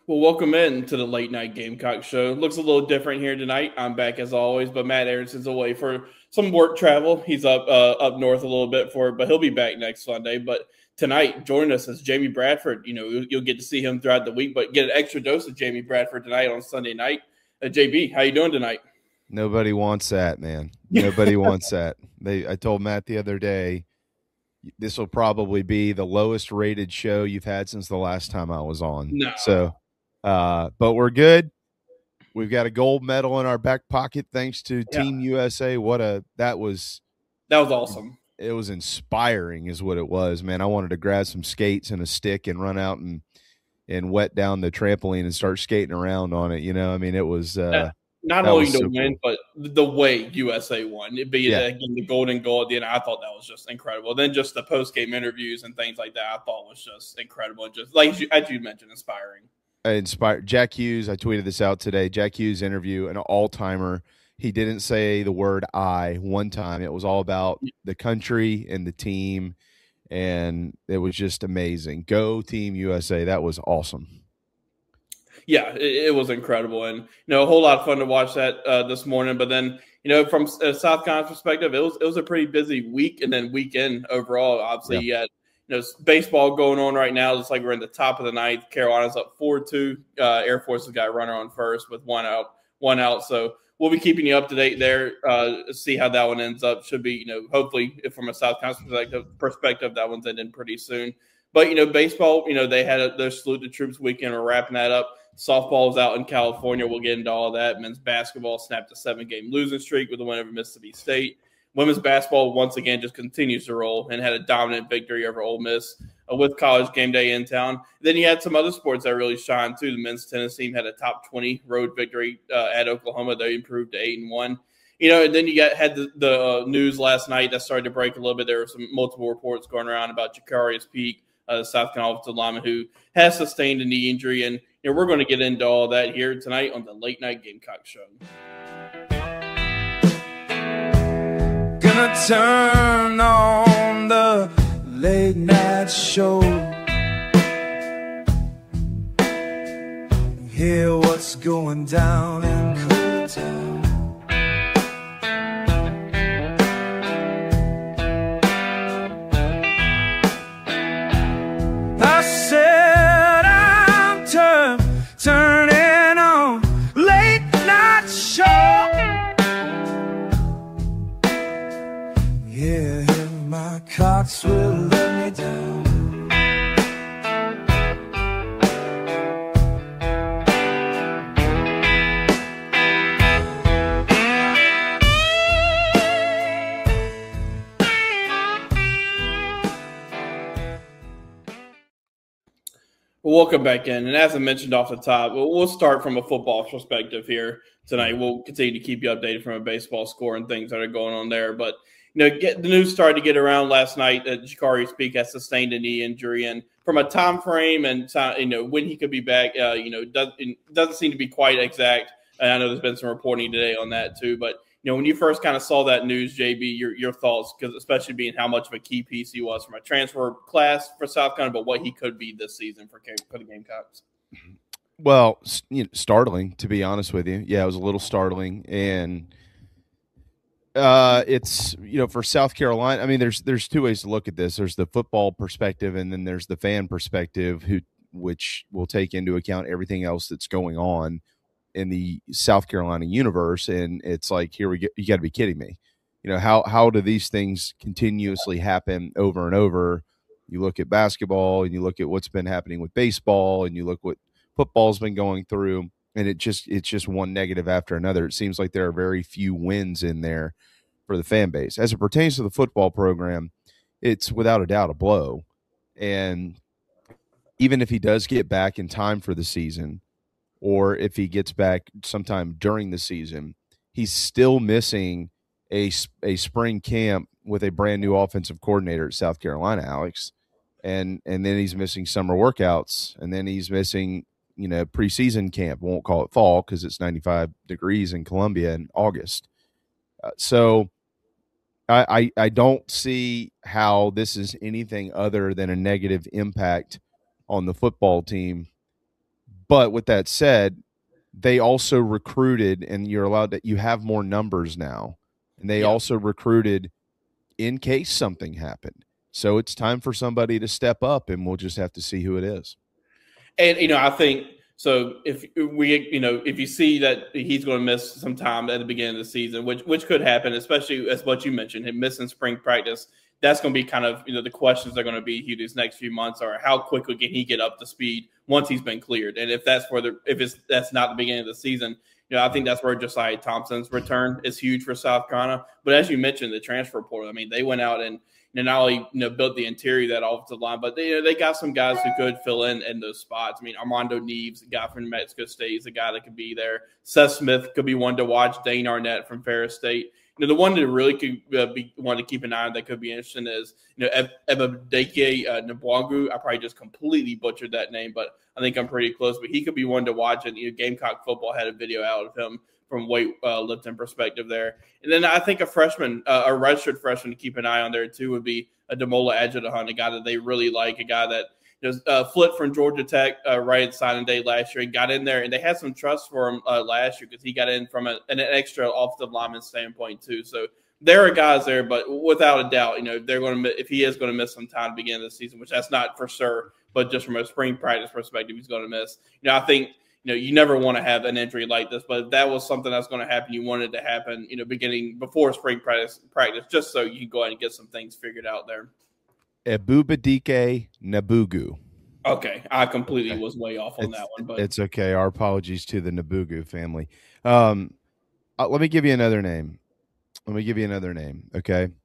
Well, welcome in to the late night Gamecock show. Looks a little different here tonight. I'm back as always, but Matt Aaronson's away for some work travel. He's up north a little bit for it, but he'll be back next Sunday. But tonight, joining us is Jamie Bradford. You'll get to see him throughout the week, but get an extra dose of Jamie Bradford tonight on Sunday night. JB, how you doing tonight? Nobody wants that, man. Nobody wants that. I told Matt the other day, this will probably be the lowest rated show you've had since the last time I was on. No, But we're good. We've got a gold medal in our back pocket thanks to yeah, Team USA. That was awesome. it was inspiring is what it was, man. I wanted to grab some skates and a stick and run out and wet down the trampoline and start skating around on it. I mean, it was Not that only was to so win, cool. but the way USA won. It be Yeah. again the golden goal at the end. I thought that was just incredible. Then just the post game interviews and things like that, I thought was just incredible and just like as you mentioned, inspiring. Inspired Jack Hughes. I tweeted this out today. Jack Hughes interview, an all timer. He didn't say the word "I" one time. It was all about the country and the team, and it was just amazing. Go Team USA! That was awesome. Yeah, it was incredible, and a whole lot of fun to watch that this morning. But then from a South Carolina perspective, it was a pretty busy week and then weekend overall. Obviously, Yeah. you had baseball going on right now. It's like we're in the top of the ninth. Carolina's up 4-2. Air Force has got a runner on first with one out. One out. So we'll be keeping you up to date there. See how that one ends up. Should be hopefully from a South Carolina perspective, that one's ending pretty soon. But baseball, they had their salute the troops weekend. We're wrapping that up. Softball is out in California. We'll get into all that. Men's basketball snapped a 7-game losing streak with a win over Mississippi State. Women's basketball once again just continues to roll and had a dominant victory over Ole Miss with College game day in town. Then you had some other sports that really shined too. The men's tennis team had a top 20 road victory at Oklahoma. They improved to 8-1. And then you had the news last night that started to break a little bit. There were some multiple reports going around about Jacarius Peak, South Carolina offensive lineman who has sustained a knee injury. And we're going to get into all that here tonight on the Late Night Gamecock Show. Gonna turn on the late night show, hear what's going down in Cooktown. I said I'm turning on late night show. Yeah, my Cox will let me down. Welcome back in. And as I mentioned off the top, we'll start from a football perspective here tonight. We'll continue to keep you updated from a baseball score and things that are going on there. But, the news started to get around last night that Jacarius Peak has sustained a knee injury. And from a time frame and, when he could be back, doesn't seem to be quite exact. And I know there's been some reporting today on that too. But, when you first kind of saw that news, JB, your thoughts, because especially being how much of a key piece he was from a transfer class for South Carolina, but what he could be this season for the Gamecocks. Well, startling, to be honest with you. Yeah, it was a little startling. And it's, for South Carolina, I mean, there's two ways to look at this. There's the football perspective, and then there's the fan perspective, which will take into account everything else that's going on in the South Carolina universe. And it's like, here we go. You got to be kidding me. How do these things continuously happen over and over? You look at basketball and you look at what's been happening with baseball and you look what football's been going through, and it's just one negative after another. It seems like there are very few wins in there for the fan base. As it pertains to the football program, it's without a doubt a blow. And even if he does get back in time for the season, or if he gets back sometime during the season, he's still missing a spring camp with a brand new offensive coordinator at South Carolina, Alex. And then he's missing summer workouts, and then he's missing, preseason camp. We won't call it fall because it's 95 degrees in Columbia in August. So I don't see how this is anything other than a negative impact on the football team. But with that said, they also recruited, and you have more numbers now, and they also recruited in case something happened. So it's time for somebody to step up, and we'll just have to see who it is. And I think so. If if you see that he's going to miss some time at the beginning of the season, which could happen, especially as what you mentioned, him missing spring practice, that's going to be kind of the questions are going to be here these next few months are how quickly can he get up to speed once he's been cleared, and if that's not the beginning of the season. I think that's where Josiah Thompson's return is huge for South Carolina. But as you mentioned, the transfer portal. I mean, they went out and not only built the interior of that offensive line, but they got some guys who could fill in those spots. I mean, Armando Neves, a guy from New Mexico State, is a guy that could be there. Seth Smith could be one to watch. Dane Arnett from Ferris State. The one that really could be one to keep an eye on that could be interesting is Ebadeke Nabwangu. I probably just completely butchered that name, but I think I'm pretty close. But he could be one to watch. And Gamecock Football had a video out of him from weightlifting perspective there. And then I think a freshman, a redshirt freshman to keep an eye on there too would be a Demola Adjetahunt, a guy that they really like, a guy that flipped from Georgia Tech right at signing day last year and got in there, and they had some trust for him last year because he got in from an extra offensive lineman standpoint too. So there are guys there, but without a doubt, they're going to if he is going to miss some time to begin the season, which that's not for sure, but just from a spring practice perspective, he's going to miss. I think you never want to have an injury like this, but if that was something that's going to happen, you wanted to happen, beginning before spring practice, just so you can go ahead and get some things figured out there. Ebubadike Nabugu. Okay, I completely was way off on that one, but it's okay. Our apologies to the Nabugu family. Let me give you another name. Okay.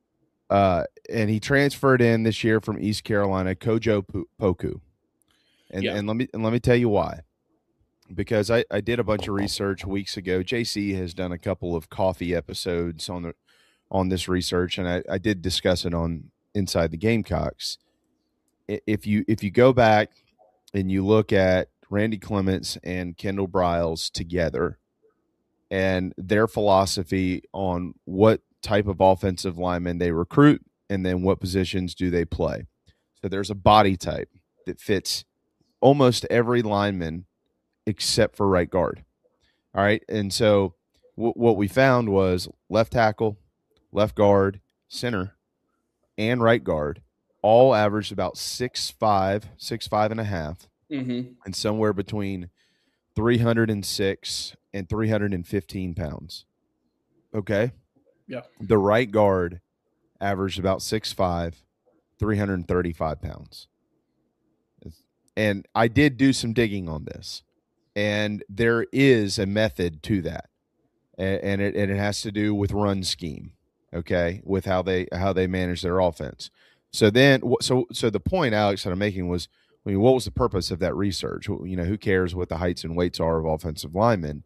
And he transferred in this year from East Carolina, Kojo Poku. And let me tell you why. Because I did a bunch of research weeks ago. JC has done a couple of coffee episodes on this research, and I did discuss it on Inside the Gamecocks. If you go back and you look at Randy Clements and Kendall Briles together and their philosophy on what type of offensive linemen they recruit and then what positions do they play. So there's a body type that fits almost every lineman except for right guard. All right. And so what we found was left tackle, left guard, center, and right guard all averaged about 6'5" and a half, and somewhere between 306 and 315 pounds. Okay. Yeah. The right guard averaged about 6'5", 335 pounds. And I did do some digging on this. And there is a method to that, and it has to do with run scheme, okay, with how they manage their offense. So then, so the point, Alex, that I'm making was, what was the purpose of that research? Who cares what the heights and weights are of offensive linemen,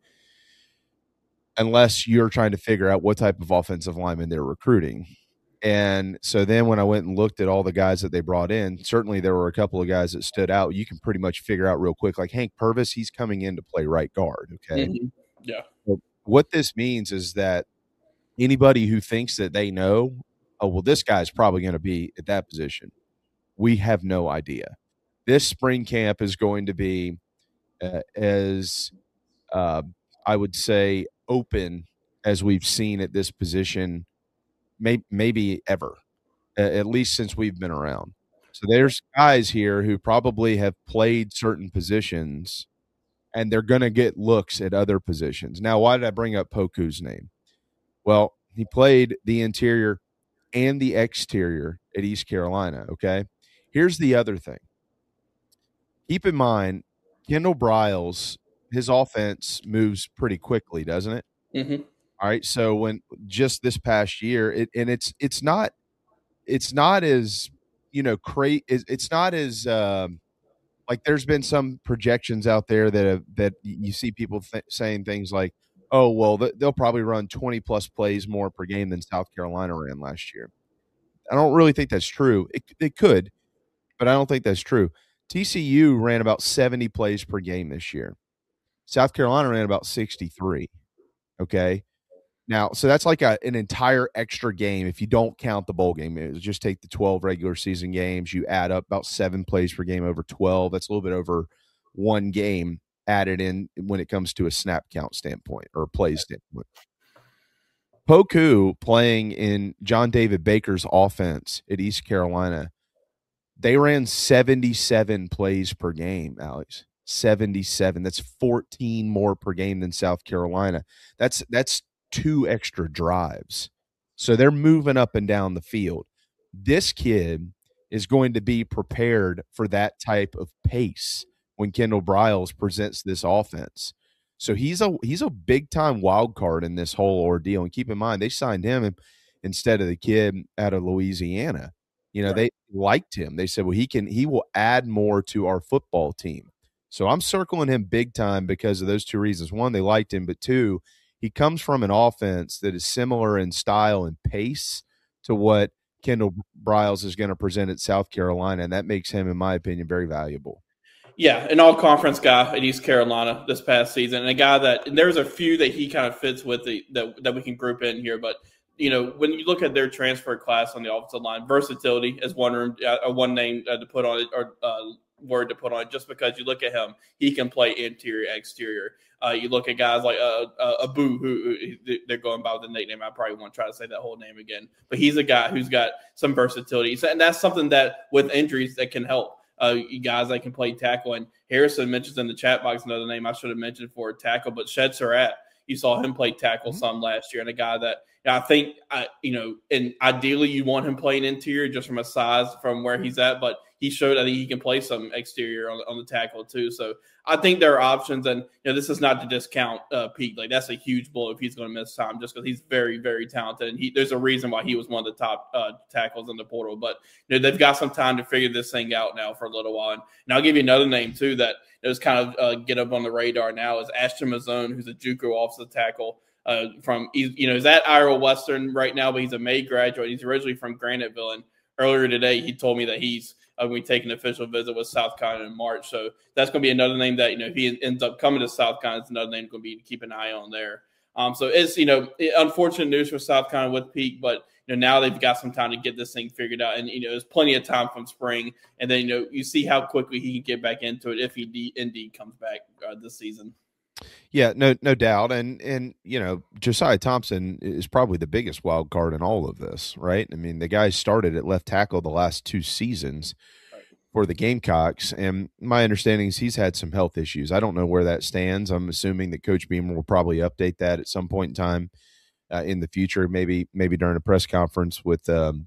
unless you're trying to figure out what type of offensive lineman they're recruiting. And so then when I went and looked at all the guys that they brought in, certainly there were a couple of guys that stood out. You can pretty much figure out real quick, like Hank Purvis, he's coming in to play right guard. Okay. Yeah. So what this means is that anybody who thinks that they know, oh, well, this guy's probably going to be at that position, we have no idea. This spring camp is going to be as I would say open as we've seen at this position maybe ever, at least since we've been around. So there's guys here who probably have played certain positions, and they're going to get looks at other positions. Now, why did I bring up Poku's name? Well, he played the interior and the exterior at East Carolina, okay? Here's the other thing. Keep in mind, Kendall Briles, his offense moves pretty quickly, doesn't it? Mm-hmm. All right, so when just this past year, it's not as it's not as like there's been some projections out there that you see people saying things like, oh well, they'll probably run 20 plus plays more per game than South Carolina ran last year. I don't really think that's true. It could, but I don't think that's true. TCU ran about 70 plays per game this year. South Carolina ran about 63. Okay. Now, so that's like an entire extra game if you don't count the bowl game. Just take the 12 regular season games. You add up about 7 plays per game over 12. That's a little bit over one game added in when it comes to a snap count standpoint or a play standpoint. Poku playing in John David Baker's offense at East Carolina, they ran 77 plays per game, Alex. 77. That's 14 more per game than South Carolina. That's 2 extra drives. So they're moving up and down the field. This kid is going to be prepared for that type of pace when Kendall Briles presents this offense. So he's a big time wild card in this whole ordeal. And keep in mind, they signed him instead of the kid out of Louisiana. You know, They liked him. They said, well, he will add more to our football team. So I'm circling him big time because of those 2 reasons. One, they liked him, but 2, he comes from an offense that is similar in style and pace to what Kendall Briles is going to present at South Carolina, and that makes him, in my opinion, very valuable. Yeah, an all-conference guy at East Carolina this past season, and a guy that and there's a few that he kind of fits with that we can group in here. But you know, when you look at their transfer class on the offensive line, versatility is one name to put on it, or word to put on it. Just because you look at him, he can play interior, exterior. You look at guys like Abu, who they're going by the nickname. I probably won't try to say that whole name again, but he's a guy who's got some versatility, and that's something that with injuries that can help. Guys that can play tackle. And Harrison mentions in the chat box another name I should have mentioned for tackle, but Shed Surratt, you saw him play tackle some last year, and a guy that I think, and ideally you want him playing interior just from a size from where he's at, but he showed I think he can play some exterior on the tackle too. So I think there are options, and this is not to discount Pete. Like that's a huge blow if he's going to miss time, just because he's very, very talented, and there's a reason why he was one of the top tackles in the portal. But they've got some time to figure this thing out now for a little while. And I'll give you another name too that is kind of get up on the radar now is Ashton Mazzone, who's a JUCO offensive tackle. He's at Iowa Western right now, but he's a May graduate. He's originally from Graniteville, and earlier today he told me that he's going to take an official visit with South Carolina in March. So that's going to be another name that if he ends up coming to South Carolina, it's another name going to be to keep an eye on there. So it's unfortunate news for South Carolina with Peak, but now they've got some time to get this thing figured out, and there's plenty of time from spring, and then you see how quickly he can get back into it if he indeed comes back this season. Yeah, no doubt. And Josiah Thompson is probably the biggest wild card in all of this, right? I mean, the guy started at left tackle the last 2 seasons for the Gamecocks, and my understanding is he's had some health issues. I don't know where that stands. I'm assuming that Coach Beamer will probably update that at some point in time in the future, maybe during a press conference with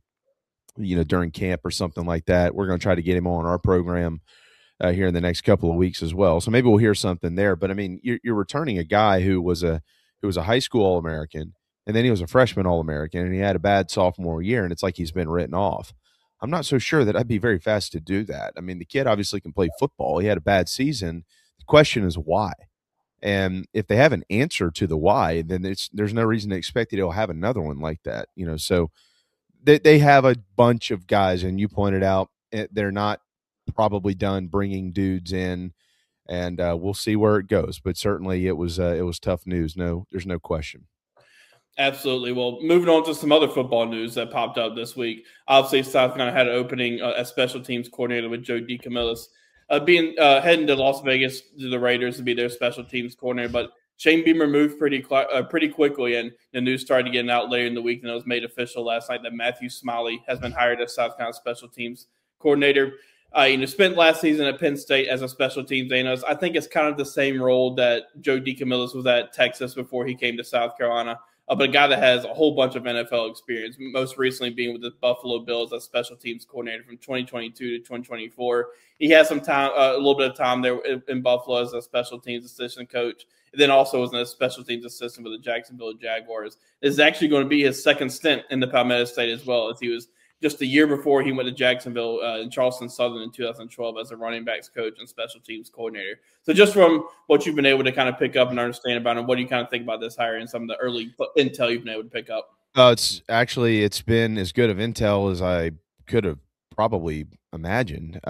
during camp or something like that. We're going to try to get him on our program here in the next couple of weeks as well. So maybe we'll hear something there. But I mean, you're returning a guy who was a high school All-American, and then he was a freshman All-American, and he had a bad sophomore year, and it's like he's been written off. I'm not so sure that I'd be very fast to do that. I mean, the kid obviously can play football. He had a bad season. The question is why. And if they have an answer to the why, then there's no reason to expect that he'll have another one like that. So they have a bunch of guys, and you pointed out they're not probably done bringing dudes in, and we'll see where it goes. But certainly it was tough news. No, there's no question. Absolutely. Well, moving on to some other football news that popped up this week. Obviously, South Carolina had an opening as special teams coordinator with Joe DeCamillis, heading to Las Vegas to the Raiders to be their special teams coordinator. But Shane Beamer moved pretty quickly, and the news started getting out later in the week, and it was made official last night that Matthew Smiley has been hired as South Carolina special teams coordinator. Spent last season at Penn State as a special teams analyst. I think it's kind of the same role that Joe DeCamillis was at Texas before he came to South Carolina. But a guy that has a whole bunch of NFL experience, most recently being with the Buffalo Bills as special teams coordinator from 2022 to 2024. He has some time, a little bit of time there in Buffalo as a special teams assistant coach. And then also was a special teams assistant with the Jacksonville Jaguars. This is actually going to be his second stint in the Palmetto State as well, as he was just a year before he went to Jacksonville in Charleston Southern in 2012 as a running backs coach and special teams coordinator. So just from what you've been able to kind of pick up and understand about him, what do you kind of think about this hire and some of the early intel you've been able to pick up? It's been as good of intel as I could have probably imagined.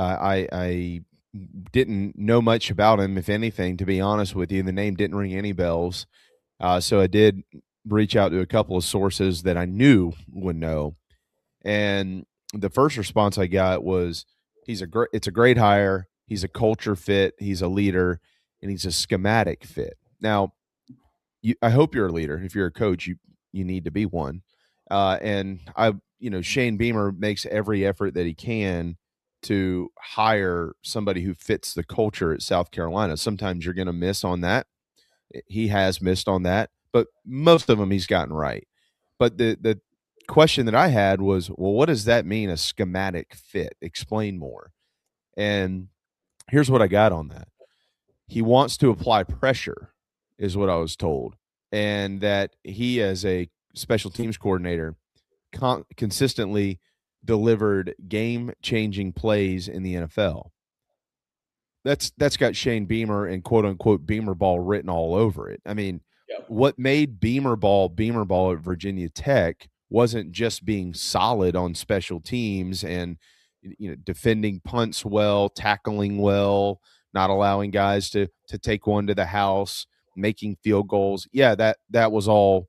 I didn't know much about him, if anything, to be honest with you. The name didn't ring any bells. So I did reach out to a couple of sources that I knew would know. And the first response I got was, it's a great hire. He's a culture fit. He's a leader, and he's a schematic fit. Now, I hope you're a leader. If you're a coach, you need to be one. And Shane Beamer makes every effort that he can to hire somebody who fits the culture at South Carolina. Sometimes you're going to miss on that. He has missed on that, but most of them he's gotten right. But the question that I had was, well, what does that mean, a schematic fit? Explain more. And here's what I got on that. He wants to apply pressure, is what I was told, and that he, as a special teams coordinator, consistently delivered game-changing plays in the NFL. That's got Shane Beamer and quote-unquote Beamer ball written all over it. I mean, what made Beamer ball at Virginia Tech wasn't just being solid on special teams and defending punts well, tackling well, not allowing guys to take one to the house, making field goals. Yeah, that was all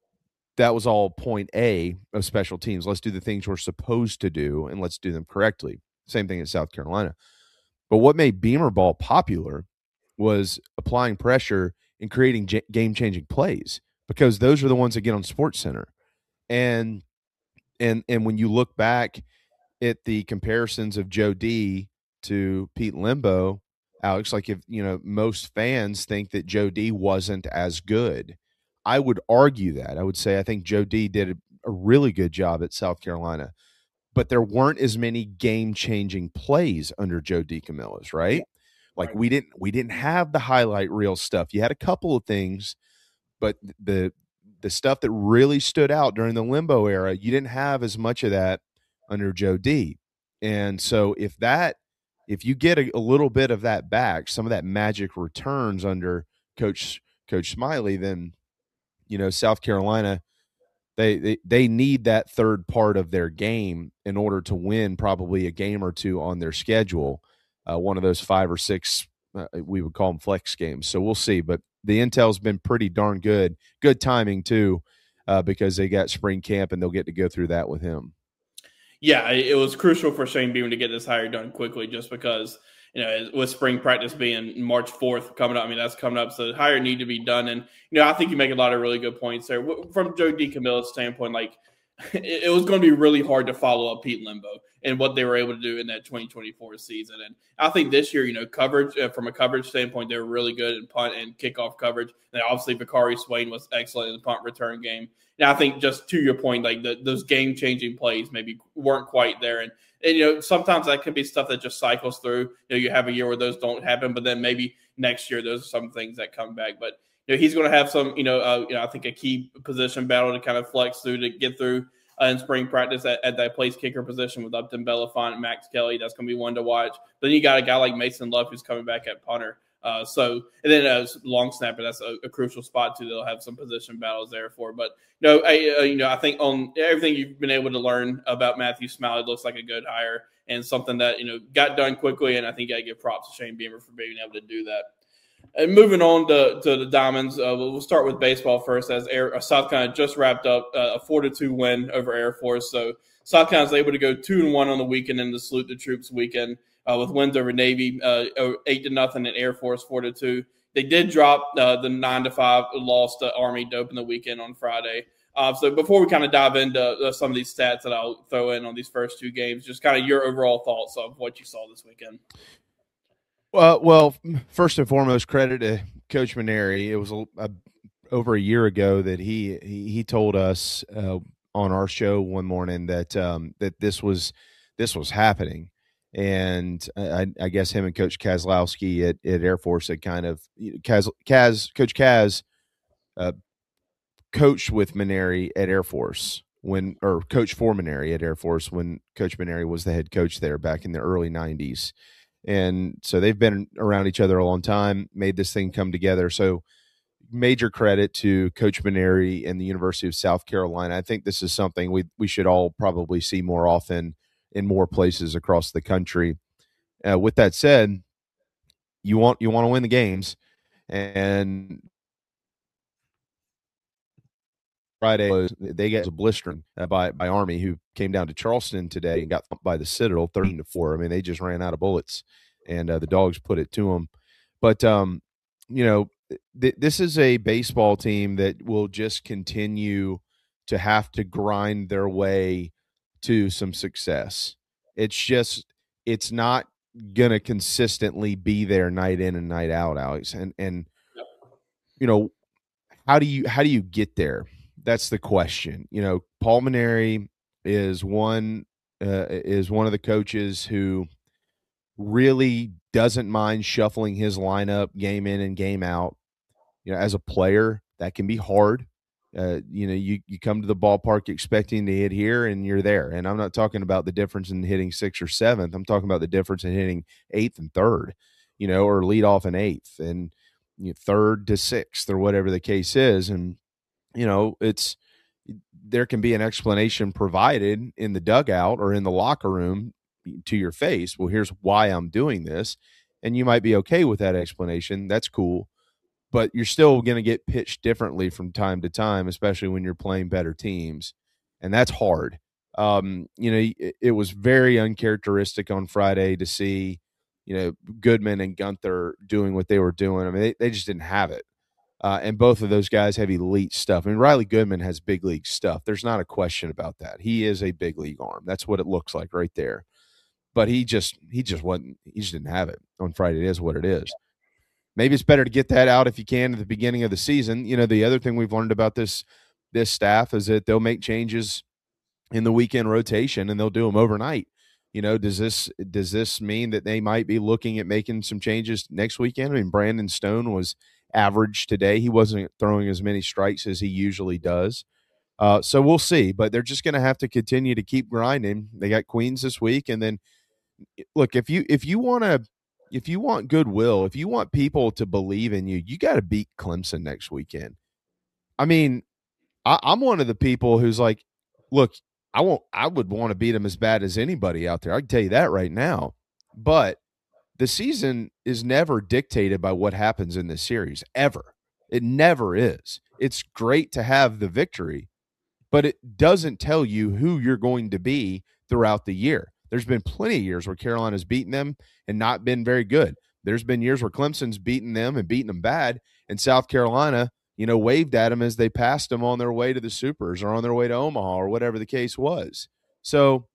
point A of special teams. Let's do the things we're supposed to do, and let's do them correctly. Same thing at South Carolina. But what made Beamer ball popular was applying pressure and creating game-changing plays, because those are the ones that get on SportsCenter. And when you look back at the comparisons of Joe D to Pete Lembo, Alex, like, if most fans think that Joe D wasn't as good, I would argue that. I would say I think Joe D did a really good job at South Carolina, but there weren't as many game-changing plays under Joe DeCamillis, right? Like, we didn't have the highlight reel stuff. You had a couple of things, but the stuff that really stood out during the Lembo era, you didn't have as much of that under Joe D. And so if you get a little bit of that back, some of that magic returns under Coach Smiley, then South Carolina, they need that third part of their game in order to win probably a game or two on their schedule. One of those 5 or 6, we would call them flex games. So we'll see. But the intel's been pretty darn good. Good timing too, because they got spring camp and they'll get to go through that with him. Yeah, it was crucial for Shane Beamer to get this hire done quickly, just because, with spring practice being March 4th coming up, I mean, that's coming up. So the hire need to be done. And, I think you make a lot of really good points there. From Joe DeCamillo's standpoint, like, it was going to be really hard to follow up Pete Lembo and what they were able to do in that 2024 season. And I think this year, coverage, from a coverage standpoint, they were really good in punt and kickoff coverage. And obviously, Bakari Swain was excellent in the punt return game. And I think, just to your point, like, those game-changing plays maybe weren't quite there. And sometimes that can be stuff that just cycles through. You have a year where those don't happen, but then maybe next year those are some things that come back. But he's going to have some, I think a key position battle to kind of flex through to get through in spring practice at that place kicker position with Upton Belafonte and Max Kelly. That's going to be one to watch. Then you got a guy like Mason Love who's coming back at punter. And then as long snapper, that's a crucial spot too. They'll have some position battles there for. But I think on everything you've been able to learn about Matthew Smiley, it looks like a good hire and something that got done quickly. And I think I give props to Shane Beamer for being able to do that. And moving on to the Diamonds, we'll start with baseball first. As South Carolina just wrapped up a 4-2 win over Air Force, so South Carolina was able to go 2-1 on the weekend in the Salute the Troops weekend. With wins over Navy 8-0 and Air Force 4-2. They did drop the 9-5 loss to Army to open the weekend on Friday. So before we kind of dive into some of these stats that I'll throw in on these first two games, just kind of your overall thoughts of what you saw this weekend. Well, first and foremost, credit to Coach Mainieri. It was over a year ago that he told us on our show one morning that that this was happening. And I guess him and Coach Kozlowski at Air Force had kind of Coach Kaz coached with Mainieri at Air Force coached for Mainieri at Air Force when Coach Mainieri was the head coach there back in the early 90s. And so they've been around each other a long time, made this thing come together. So major credit to Coach Mainieri and the University of South Carolina. I think this is something we should all probably see more often in more places across the country. With that said, you want to win the games, and Friday they got a blistering by Army, who came down to Charleston today and got thumped by the Citadel 13-4. I mean, they just ran out of bullets. and the Dogs put it to them. But this is a baseball team that will just continue to have to grind their way to some success. It's not going to consistently be there night in and night out, Alex. And how do you get there? That's the question. Paul Mainieri is one of the coaches who really doesn't mind shuffling his lineup game in and game out. As a player, that can be hard. You come to the ballpark expecting to hit here, and you're there. And I'm not talking about the difference in hitting 6th or 7th. I'm talking about the difference in hitting 8th and 3rd, or lead off in 8th and 3rd to 6th or whatever the case is. And there can be an explanation provided in the dugout or in the locker room to your face. Well, here's why I'm doing this. And you might be okay with that explanation. That's cool. But you're still going to get pitched differently from time to time, especially when you're playing better teams. And that's hard. It was very uncharacteristic on Friday to see, Goodman and Gunther doing what they were doing. I mean, they just didn't have it. And both of those guys have elite stuff. I mean, Riley Goodman has big league stuff. There's not a question about that. He is a big league arm. That's what it looks like right there. But he just didn't have it on Friday. It is what it is. Maybe it's better to get that out if you can at the beginning of the season. The other thing we've learned about this staff is that they'll make changes in the weekend rotation and they'll do them overnight. Does this mean that they might be looking at making some changes next weekend? I mean, Brandon Stone was average today. He wasn't throwing as many strikes as he usually does. So we'll see, but they're just going to have to continue to keep grinding. They got Queens this week. And then look, if you want goodwill, if you want people to believe in you, you got to beat Clemson next weekend. I mean, I'm one of the people who's like, look, I would want to beat them as bad as anybody out there. I can tell you that right now. But the season is never dictated by what happens in this series, ever. It never is. It's great to have the victory, but it doesn't tell you who you're going to be throughout the year. There's been plenty of years where Carolina's beaten them and not been very good. There's been years where Clemson's beaten them and beaten them bad, and South Carolina, waved at them as they passed them on their way to the Supers or on their way to Omaha or whatever the case was. So,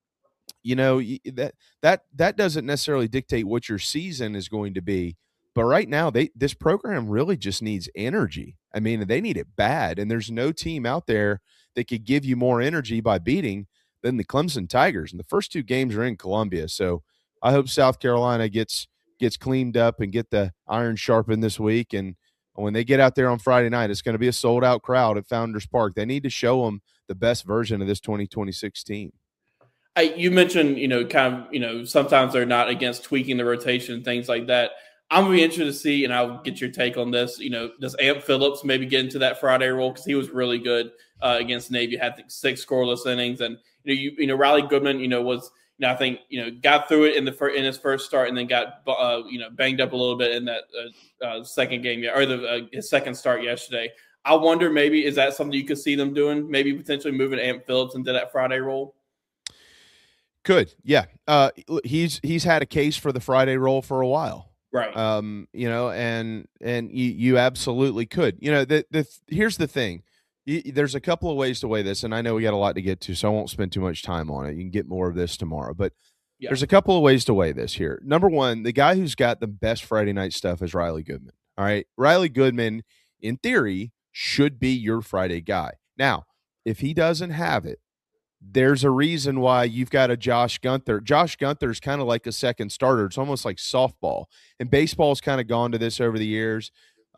that doesn't necessarily dictate what your season is going to be. But right now, this program really just needs energy. I mean, they need it bad, and there's no team out there that could give you more energy by beating than the Clemson Tigers. And the first 2 games are in Columbia. So I hope South Carolina gets cleaned up and get the iron sharpened this week. And when they get out there on Friday night, it's going to be a sold-out crowd at Founders Park. They need to show them the best version of this 2026 team. You mentioned, sometimes they're not against tweaking the rotation and things like that. I'm going to be interested to see, and I'll get your take on this. Does Amp Phillips maybe get into that Friday role? Because he was really good against Navy, had 6 scoreless innings. And, Riley Goodman, was, I think, got through it in his first start and then got, banged up a little bit in that second game, or his second start yesterday. I wonder, maybe, is that something you could see them doing? Maybe potentially moving Amp Phillips into that Friday role? Could, yeah. He's had a case for the Friday role for a while. Right. And you absolutely could. Here's the thing. There's a couple of ways to weigh this, and I know we got a lot to get to, so I won't spend too much time on it. You can get more of this tomorrow. But There's a couple of ways to weigh this here. Number one, the guy who's got the best Friday night stuff is Riley Goodman. All right. Riley Goodman, in theory, should be your Friday guy. Now, if he doesn't have it, there's a reason why you've got a Josh Gunther. Josh Gunther's kind of like a second starter. It's almost like softball. And baseball's kind of gone to this over the years,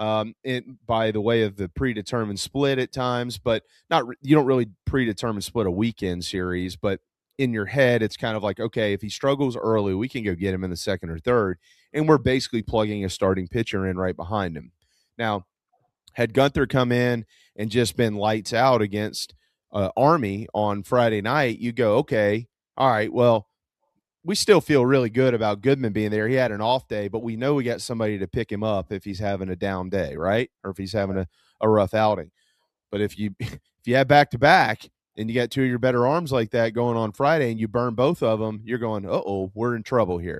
by the way of the predetermined split at times, but you don't really predetermine split a weekend series, but in your head, it's kind of like, okay, if he struggles early, we can go get him in the second or third, and we're basically plugging a starting pitcher in right behind him. Now, had Gunther come in and just been lights out against Army on Friday night, you go, okay, all right, well, we still feel really good about Goodman being there. He had an off day, but we know we got somebody to pick him up if he's having a down day, right? Or if he's having a rough outing. But if you have back-to-back and you got 2 of your better arms like that going on Friday and you burn both of them, you're going, uh-oh, we're in trouble here.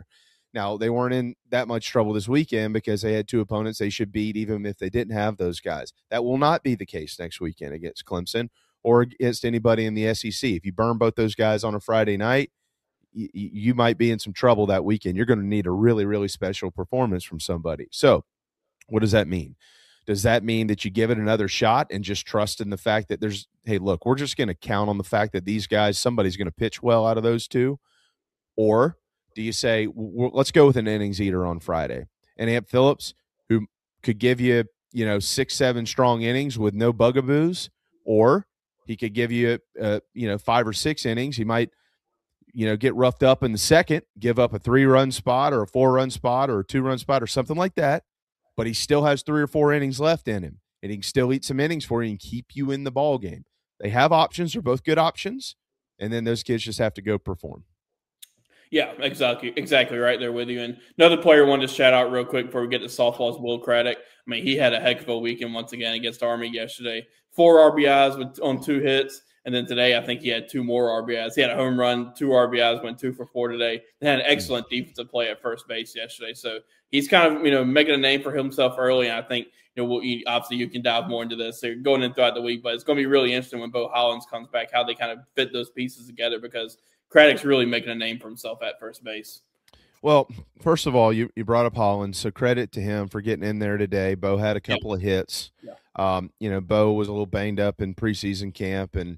Now, they weren't in that much trouble this weekend because they had two opponents they should beat even if they didn't have those guys. That will not be the case next weekend against Clemson or against anybody in the SEC. If you burn both those guys on a Friday night, you might be in some trouble that weekend. You're going to need a really, really special performance from somebody. So what does that mean? Does that mean that you give it another shot and just trust in the fact that hey, look, we're just going to count on the fact that these guys, somebody's going to pitch well out of those two? Or do you say, let's go with an innings eater on Friday? And Amp Phillips, who could give you, 6-7 strong innings with no bugaboos, or he could give you, 5 or 6 innings. He might, get roughed up in the second, give up a 3-run spot or a 4-run spot or a 2-run spot or something like that. But he still has 3 or 4 innings left in him, and he can still eat some innings for you and keep you in the ball game. They have options. They're both good options, and then those kids just have to go perform. Yeah, exactly right there with you. And another player I wanted to shout out real quick before we get to softball is Will Craddock. I mean, he had a heck of a weekend once again against Army yesterday. 4 RBIs on 2 hits. And then today, I think he had 2 more RBIs. He had a home run, 2 RBIs, went 2 for 4 today. And had an excellent defensive play at first base yesterday. So he's kind of, making a name for himself early. And I think, obviously you can dive more into this. They're going in throughout the week, but it's going to be really interesting when Bo Hollins comes back, how they kind of fit those pieces together, because Craddock's really making a name for himself at first base. Well, first of all, you brought up Hollins, so credit to him for getting in there today. Bo had a couple of hits. Yeah. Bo was a little banged up in preseason camp, and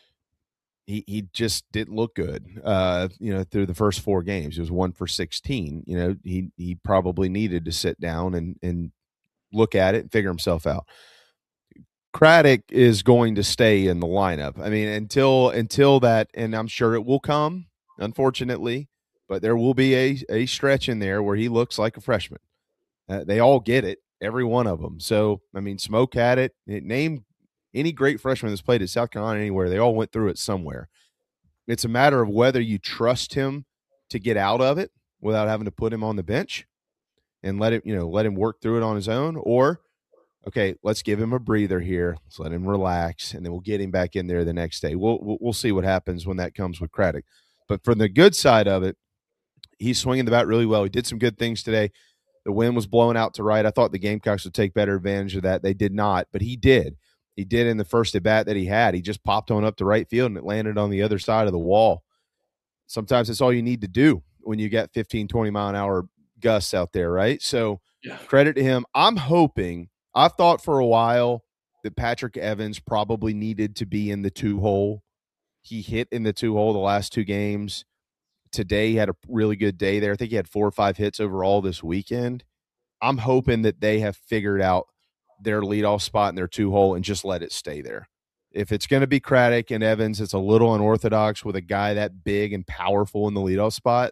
he just didn't look good. Through the first 4 games, he was 1 for 16. He probably needed to sit down and look at it and figure himself out. Craddock is going to stay in the lineup. I mean, until that, and I'm sure it will come, unfortunately, but there will be a stretch in there where he looks like a freshman. They all get it, every one of them. So, I mean, Smoke had it. Name any great freshman that's played at South Carolina anywhere. They all went through it somewhere. It's a matter of whether you trust him to get out of it without having to put him on the bench and let him work through it on his own, or okay, let's give him a breather here. Let's let him relax, and then we'll get him back in there the next day. We'll see what happens when that comes with Craddock. But from the good side of it, he's swinging the bat really well. He did some good things today. The wind was blowing out to right. I thought the Gamecocks would take better advantage of that. They did not, but he did. He did in the first at bat that he had. He just popped on up to right field, and it landed on the other side of the wall. Sometimes that's all you need to do when you got 15, 20-mile-an-hour gusts out there, right? So Credit to him. I'm hoping – I've thought for a while that Patrick Evans probably needed to be in the 2-hole. He hit in the 2-hole the last 2 games. Today he had a really good day there. I think he had 4 or 5 hits overall this weekend. I'm hoping that they have figured out their leadoff spot in their 2-hole and just let it stay there. If it's going to be Craddock and Evans, it's a little unorthodox with a guy that big and powerful in the leadoff spot.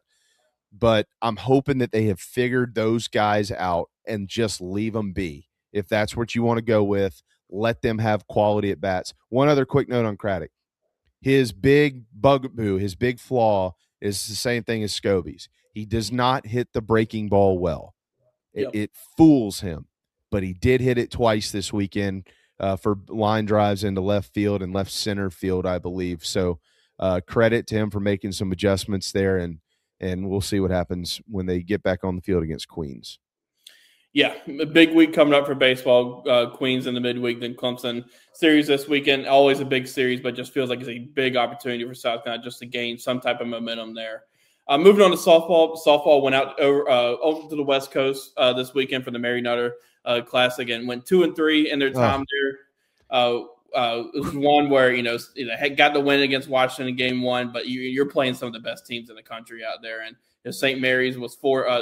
But I'm hoping that they have figured those guys out and just leave them be. If that's what you want to go with, let them have quality at bats. One other quick note on Craddock. His big bugaboo, his big flaw is the same thing as Scobie's. He does not hit the breaking ball well. It fools him. But he did hit it twice this weekend for line drives into left field and left center field, I believe. So credit to him for making some adjustments there, and we'll see what happens when they get back on the field against Queens. Yeah, a big week coming up for baseball. Queens in the midweek, then Clemson series this weekend. Always a big series, but just feels like it's a big opportunity for South Carolina just to gain some type of momentum there. Moving on to softball. Softball went out over to the West Coast this weekend for the Mary Nutter Classic and went 2-3 in their time there. It was one where, got the win against Washington in game 1, but you're playing some of the best teams in the country out there. And St. Mary's was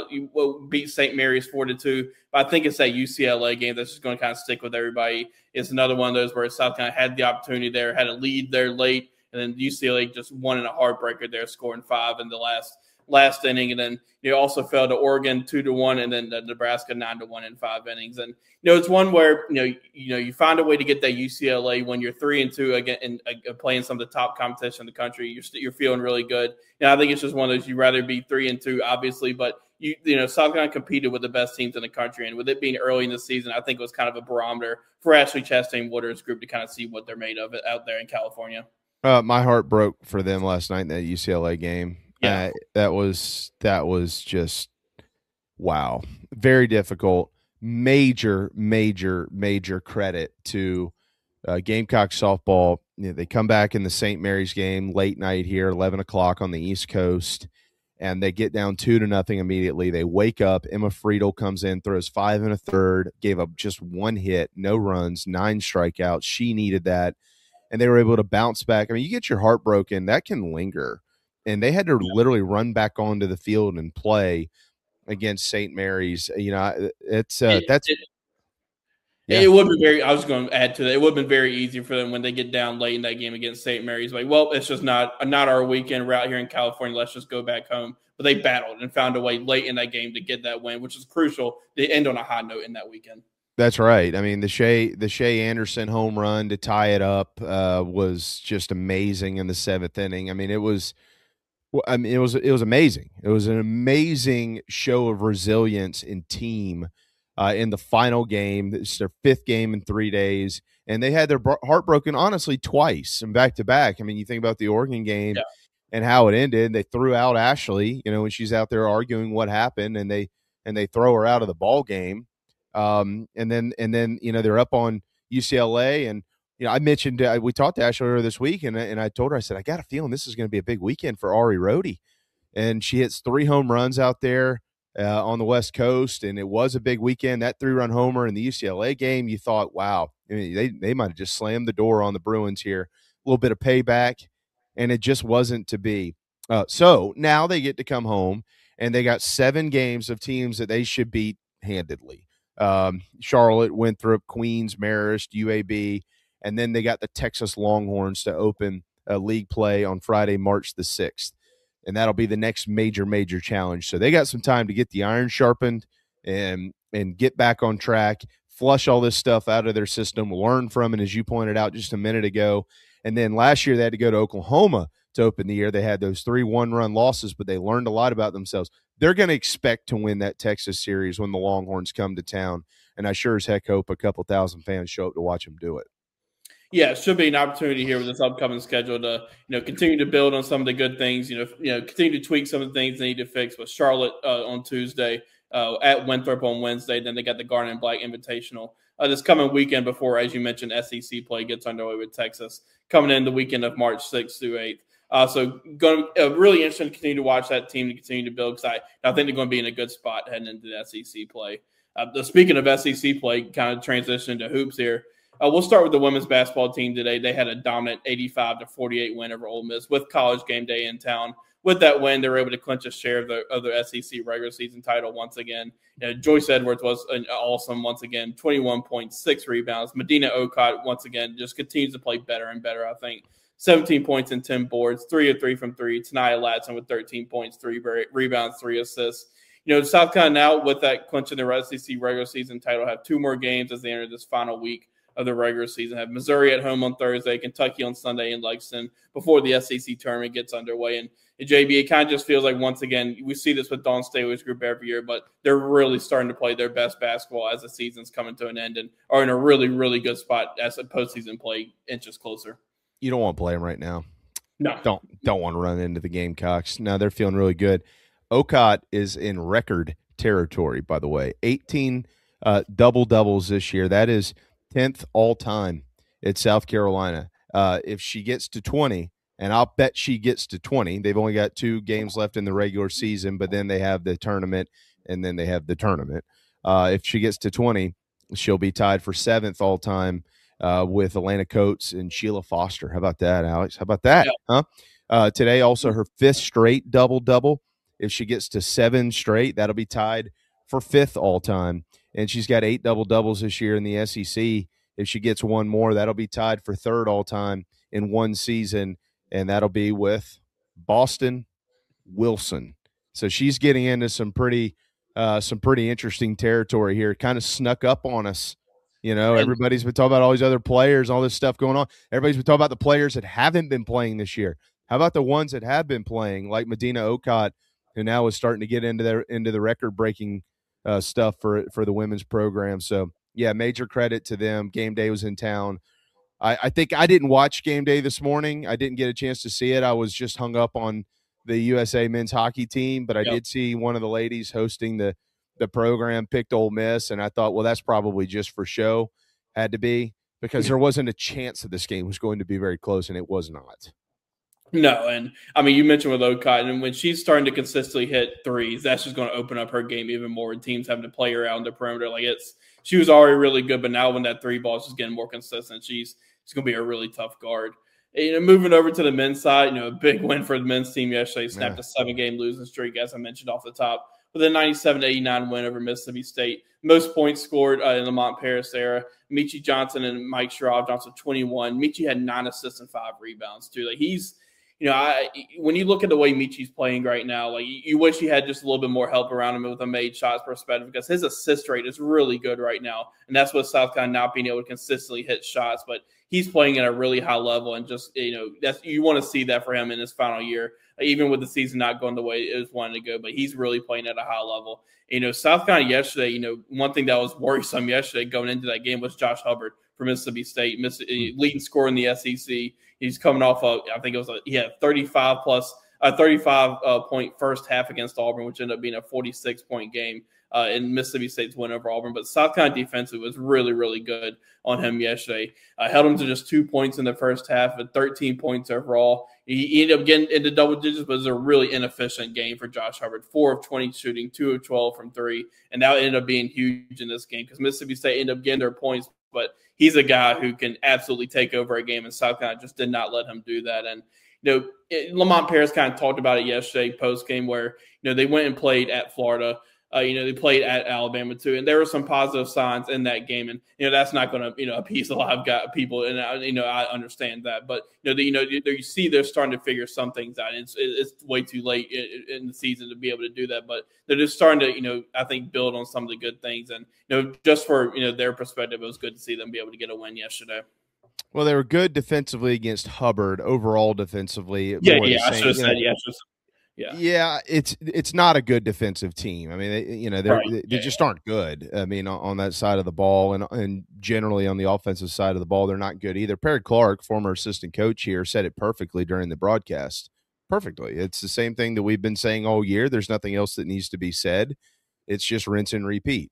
beat St. Mary's 4-2. But I think it's that UCLA game that's just going to kind of stick with everybody. It's another one of those where South Carolina had the opportunity there, had a lead there late, and then UCLA just won in a heartbreaker there, scoring 5 in the last inning, and then also fell to Oregon 2-1, and then Nebraska 9-1 in 5 innings. And it's one where you find a way to get that UCLA when you're 3-2 again and playing some of the top competition in the country. You're feeling really good. I think it's just one of those, you'd rather be 3-2, obviously, but South Carolina competed with the best teams in the country, and with it being early in the season, I think it was kind of a barometer for Ashley Chastain Woodard's group to kind of see what they're made of out there in California. My heart broke for them last night in that UCLA game. Yeah. That was just Wow. Very difficult. Major credit to Gamecock softball. They come back in the St. Mary's game late night here, 11 o'clock on the East Coast, and they get down 2-0 immediately. They wake up. Emma Friedel comes in, throws 5 1/3, gave up just 1 hit, no runs, 9 strikeouts. She needed that, and they were able to bounce back. I mean, you get your heart broken, that can linger. And they had to literally run back onto the field and play against St. Mary's. It's that's yeah. It would be very. I was going to add to that. It would have been very easy for them when they get down late in that game against St. Mary's. Like, well, it's just not our weekend. We're out here in California. Let's just go back home. But they battled and found a way late in that game to get that win, which is crucial to end on a high note in that weekend. That's right. I mean, the Shea Anderson home run to tie it up was just amazing in the 7th inning. I mean, it was amazing. It was an amazing show of resilience and team in the final game. It's their 5th game in 3 days, and they had their heart broken, honestly, twice and back to back. I mean, you think about the Oregon game and how it ended. They threw out Ashley, when she's out there arguing what happened, and they throw her out of the ball game. And then they're up on UCLA, and I mentioned we talked to Ashley earlier this week, and I told her, I said, I got a feeling this is going to be a big weekend for Ari Rhodey, and she hits 3 home runs out there on the West Coast, and it was a big weekend. That 3-run homer in the UCLA game, you thought, wow, I mean, they might have just slammed the door on the Bruins here, a little bit of payback, and it just wasn't to be. So now they get to come home, and they got 7 games of teams that they should beat handedly. Charlotte, Winthrop, Queens, Marist, UAB, and then they got the Texas Longhorns to open league play on Friday, March the 6th. And that'll be the next major challenge. So they got some time to get the iron sharpened and get back on track, flush all this stuff out of their system, learn from it, as you pointed out just a minute ago. And then last year they had to go to Oklahoma to open the year. They had those 3 one-run losses, but they learned a lot about themselves. They're going to expect to win that Texas series when the Longhorns come to town, and I sure as heck hope a couple thousand fans show up to watch them do it. Yeah, it should be an opportunity here with this upcoming schedule to continue to build on some of the good things. Continue to tweak some of the things they need to fix. With Charlotte on Tuesday, at Winthrop on Wednesday, then they got the Garnet and Black Invitational this coming weekend before, as you mentioned, SEC play gets underway with Texas coming in the weekend of March 6th through 8th. So going to really interesting to continue to watch that team to continue to build, because I think they're going to be in a good spot heading into the SEC play. Speaking of SEC play, kind of transition to hoops here. We'll start with the women's basketball team today. They had a dominant 85-48 win over Ole Miss with College game day in town. With that win, they were able to clinch a share of the SEC regular season title once again. Joyce Edwards was awesome once again, 21.6 rebounds. Medina Okot once again just continues to play better and better, I think. 17 points and 10 boards, 3 of 3 from 3. Tanaya Latson with 13 points, 3 rebounds, 3 assists. South Carolina now with that clinching their SEC regular season title have 2 more games as they enter this final week of the regular season. Have Missouri at home on Thursday, Kentucky on Sunday in Lexington before the SEC tournament gets underway. And JB, it kind of just feels like, once again, we see this with Dawn Staley's group every year, but they're really starting to play their best basketball as the season's coming to an end and are in a really, really good spot as the postseason play inches closer. You don't want to play them right now. No. Don't want to run into the Gamecocks. No, they're feeling really good. Okot is in record territory, by the way. 18 double-doubles this year. That is 10th all-time at South Carolina. If she gets to 20, and I'll bet she gets to 20, they've only got 2 games left in the regular season, but then they have the tournament, and then they have the tournament. If she gets to 20, she'll be tied for 7th all-time with Alana Coates and Sheila Foster. How about that, Alex? How about that? Yeah. Huh? Today, also her 5th straight double-double. If she gets to 7 straight, that'll be tied for 5th all-time. And she's got 8 double-doubles this year in the SEC. If she gets 1 more, that'll be tied for 3rd all-time in 1 season, and that'll be with Boston Wilson. So she's getting into some pretty interesting territory here. It kind of snuck up on us. Everybody's been talking about all these other players, all this stuff going on. Everybody's been talking about the players that haven't been playing this year. How about the ones that have been playing, like Medina Okot, who now is starting to get into the record-breaking stuff for the women's program. So, yeah, major credit to them. Game day was in town. I think I didn't watch game day this morning. I didn't get a chance to see it. I was just hung up on the USA men's hockey team, but I did see one of the ladies hosting the the program picked Ole Miss, and I thought, well, that's probably just for show. Had to be, because there wasn't a chance that this game was going to be very close, and it was not. No, and I mean, you mentioned with Ocott, and when she's starting to consistently hit threes, that's just going to open up her game even more. And teams having to play her out on the perimeter, she was already really good, but now when that three ball is just getting more consistent, she's going to be a really tough guard. Moving over to the men's side, a big win for the men's team yesterday. Snapped a 7-game losing streak, as I mentioned off the top, with a 97-89 win over Mississippi State. Most points scored in the Lamont Paris era. Michi Johnson and Mike Sherrod Johnson 21. Michi had 9 assists and 5 rebounds too. He's when you look at the way Michi's playing right now, you wish he had just a little bit more help around him with a made shots perspective, because his assist rate is really good right now. And that's what South Carolina not being able to consistently hit shots, but he's playing at a really high level. And just, that's, you want to see that for him in his final year, even with the season not going the way it was wanting to go, but he's really playing at a high level. South Carolina yesterday, one thing that was worrisome yesterday going into that game was Josh Hubbard from Mississippi State, leading scorer in the SEC. He's coming off I think it was he had 35 point first half against Auburn, which ended up being a 46-point game in Mississippi State's win over Auburn. But South Carolina defensively was really, really good on him yesterday. Held him to just 2 points in the first half and 13 points overall. He ended up getting into double digits, but it was a really inefficient game for Josh Hubbard. 4 of 20 shooting, 2 of 12 from 3. And that ended up being huge in this game because Mississippi State ended up getting their points, but he's a guy who can absolutely take over a game, and South Carolina just did not let him do that. And, Lamont Paris kind of talked about it yesterday post-game where, they went and played at Florida. They played at Alabama too, and there were some positive signs in that game. And that's not going to appease a lot of people, and I understand that. But you see they're starting to figure some things out. It's way too late in the season to be able to do that, but they're just starting to I think build on some of the good things. And just for their perspective, it was good to see them be able to get a win yesterday. Well, they were good defensively against Hubbard. Overall, defensively, I should have said yes. Yeah, it's not a good defensive team. I mean, they just aren't good. I mean, on that side of the ball, and generally on the offensive side of the ball, they're not good either. Perry Clark, former assistant coach here, said it perfectly during the broadcast. Perfectly. It's the same thing that we've been saying all year. There's nothing else that needs to be said. It's just rinse and repeat.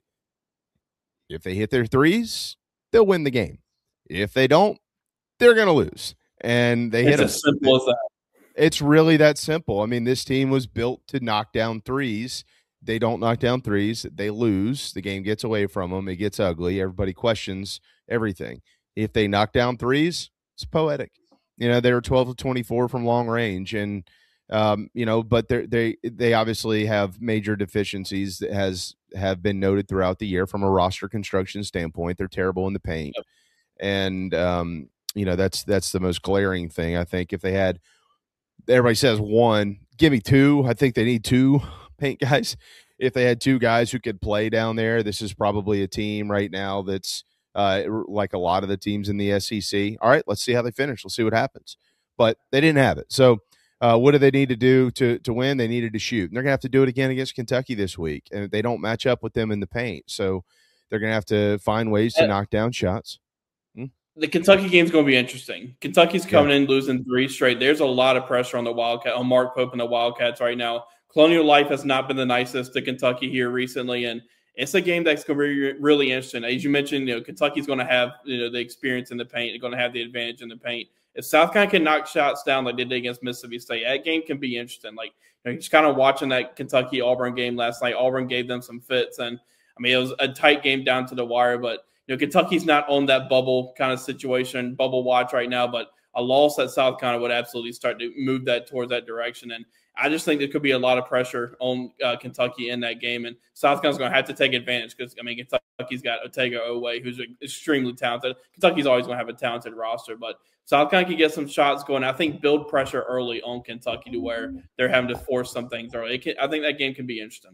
If they hit their threes, they'll win the game. If they don't, they're going to lose. And they hit them. It's as simple as that. It's really that simple. I mean, this team was built to knock down threes. They don't knock down threes. They lose. The game gets away from them. It gets ugly. Everybody questions everything. If they knock down threes, it's poetic. They were 12 of 24 from long range. And, but they obviously have major deficiencies that have been noted throughout the year from a roster construction standpoint. They're terrible in the paint. Yep. And, that's the most glaring thing. I think if they had – everybody says 1, give me 2. I think they need 2 paint guys. If they had 2 guys who could play down there, this is probably a team right now that's like a lot of the teams in the SEC. All right, let's see how they finish. Let's see what happens. But they didn't have it. So what do they need to do to win? They needed to shoot. And they're going to have to do it again against Kentucky this week. And they don't match up with them in the paint. So they're going to have to find ways to knock down shots. The Kentucky game is going to be interesting. Kentucky's coming in losing 3 straight. There's a lot of pressure on Mark Pope and the Wildcats right now. Colonial Life has not been the nicest to Kentucky here recently, and it's a game that's going to be really interesting. As you mentioned, Kentucky's going to have the experience in the paint. They're going to have the advantage in the paint. If South Carolina can knock shots down like they did against Mississippi State, that game can be interesting. Just kind of watching that Kentucky-Auburn game last night. Auburn gave them some fits, and it was a tight game down to the wire, but Kentucky's not on that bubble kind of situation, bubble watch right now, but a loss at South Carolina would absolutely start to move that towards that direction. And I just think there could be a lot of pressure on Kentucky in that game. And South Carolina's going to have to take advantage because, Kentucky's got Otega Oweh, who's extremely talented. Kentucky's always going to have a talented roster, but South Carolina can get some shots going. I think build pressure early on Kentucky to where they're having to force some things early. I think that game can be interesting.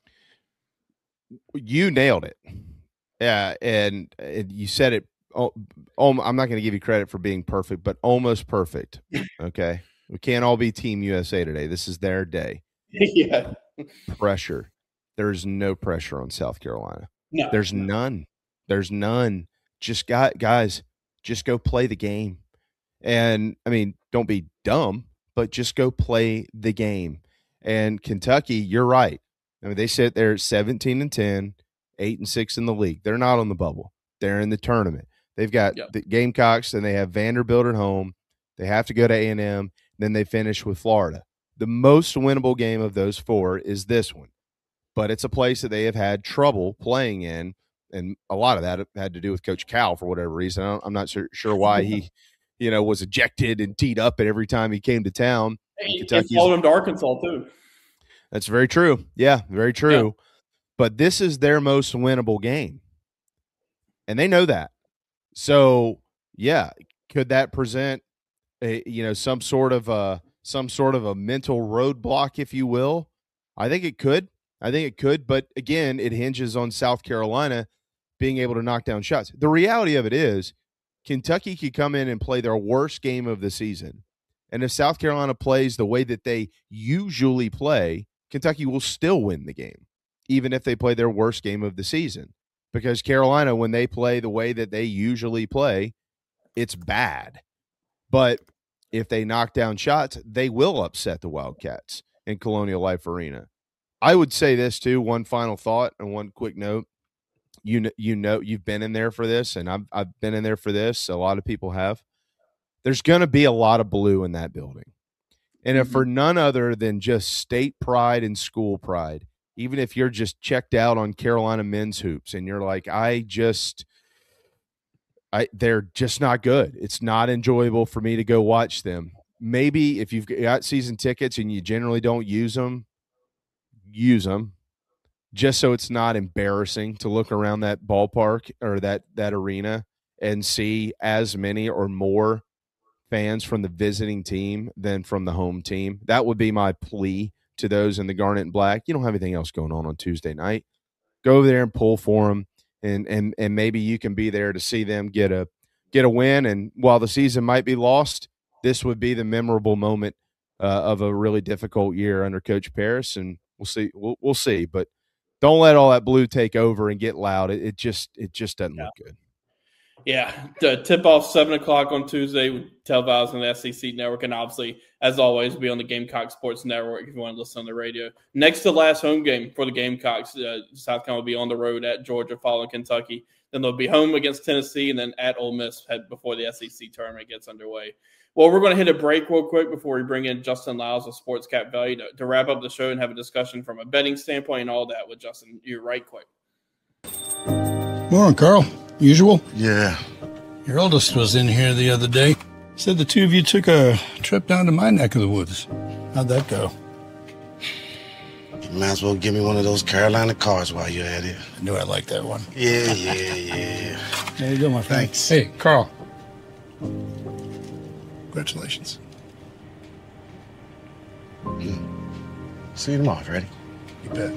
You nailed it. Yeah, and you said it. I'm not going to give you credit for being perfect, but almost perfect. Okay, we can't all be Team USA today. This is their day. Yeah. Pressure. There's no pressure on South Carolina. No, there's none. There's none. Just guys, just go play the game. And don't be dumb, but just go play the game. And Kentucky, you're right. I mean, they sit there at 17-10, 8-6 in the league. They're not on the bubble. They're in the tournament. They've got the Gamecocks, and they have Vanderbilt at home. They have to go to A&M. Then they finish with Florida. The most winnable game of those four is this one. But it's a place that they have had trouble playing in, and a lot of that had to do with Coach Cal for whatever reason. I'm not sure why he, was ejected and teed up at every time he came to town. He followed him to Arkansas too. That's very true. Yeah, very true. Yeah. But this is their most winnable game, and they know that. So, yeah, could that present some sort of a mental roadblock, if you will? I think it could. But again, it hinges on South Carolina being able to knock down shots. The reality of it is Kentucky could come in and play their worst game of the season. And if South Carolina plays the way that they usually play, Kentucky will still win the game, even if they play their worst game of the season. Because Carolina, when they play the way that they usually play, it's bad. But if they knock down shots, they will upset the Wildcats in Colonial Life Arena. I would say this too, one final thought and one quick note. You've been in there for this, and I've been in there for this. A lot of people have. There's going to be a lot of blue in that building. And if for none other than just state pride and school pride, even if you're just checked out on Carolina men's hoops and you're like, they're just not good. It's not enjoyable for me to go watch them. Maybe if you've got season tickets and you generally don't use them just so it's not embarrassing to look around that ballpark or that arena and see as many or more fans from the visiting team than from the home team. That would be my plea to those in the Garnet and Black. You don't have anything else going on Tuesday night. Go over there and pull for them, and maybe you can be there to see them get a win. And while the season might be lost, this would be the memorable moment of a really difficult year under Coach Paris, and we'll see. But don't let all that blue take over and get loud. It just doesn't look good. Yeah, the tip-off 7:00 on Tuesday, televised on the SEC Network, and obviously, as always, be on the Gamecock Sports Network if you want to listen on the radio. Next to last home game for the Gamecocks, South Carolina will be on the road at Georgia, following Kentucky. Then they'll be home against Tennessee, and then at Ole Miss before the SEC tournament gets underway. Well, we're going to hit a break real quick before we bring in Justin Lyles of Sports Cap Value to wrap up the show and have a discussion from a betting standpoint and all that with Justin. You're right quick. Morning, Carl. Usual? Yeah. Your oldest was in here the other day. Said the two of you took a trip down to my neck of the woods. How'd that go? You might as well give me one of those Carolina cars while you're at it. I knew I liked that one. Yeah. There you go, my friend. Thanks. Hey, Carl. Congratulations. See you tomorrow, Freddie. You bet.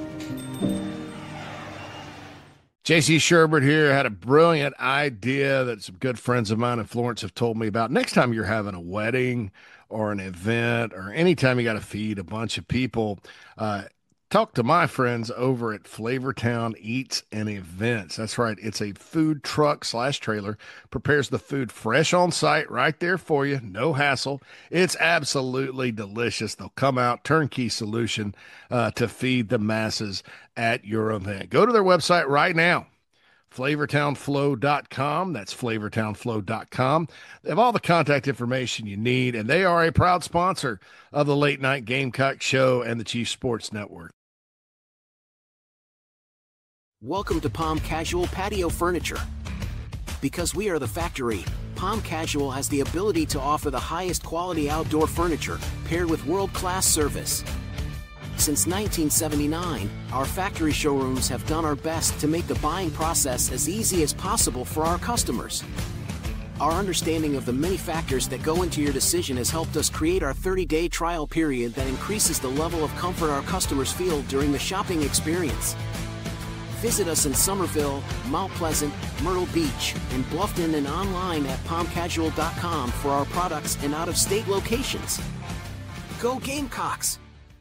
J.C. Sherbert here. Had a brilliant idea that some good friends of mine in Florence have told me about. Next time you're having a wedding or an event or anytime you got to feed a bunch of people, talk to my friends over at Flavortown Eats and Events. That's right. It's a food truck / trailer. Prepares the food fresh on site right there for you. No hassle. It's absolutely delicious. They'll come out, turnkey solution to feed the masses at your event. Go to their website right now. FlavortownFlow.com. That's FlavortownFlow.com. They have all the contact information you need, and they are a proud sponsor of the Late Night Gamecock Show and the Chief Sports Network. Welcome to Palm Casual Patio Furniture. Because we are the factory, Palm Casual has the ability to offer the highest quality outdoor furniture paired with world-class service. Since 1979, our factory showrooms have done our best to make the buying process as easy as possible for our customers. Our understanding of the many factors that go into your decision has helped us create our 30-day trial period that increases the level of comfort our customers feel during the shopping experience. Visit us in Somerville, Mount Pleasant, Myrtle Beach, and Bluffton, and online at palmcasual.com for our products and out-of-state locations. Go Gamecocks!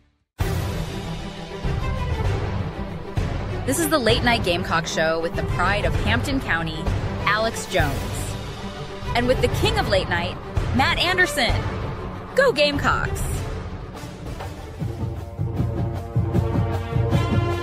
This is the Late Night Gamecock Show with the pride of Hampton County, Alex Jones. And with the king of late night, Matt Anderson. Go Gamecocks!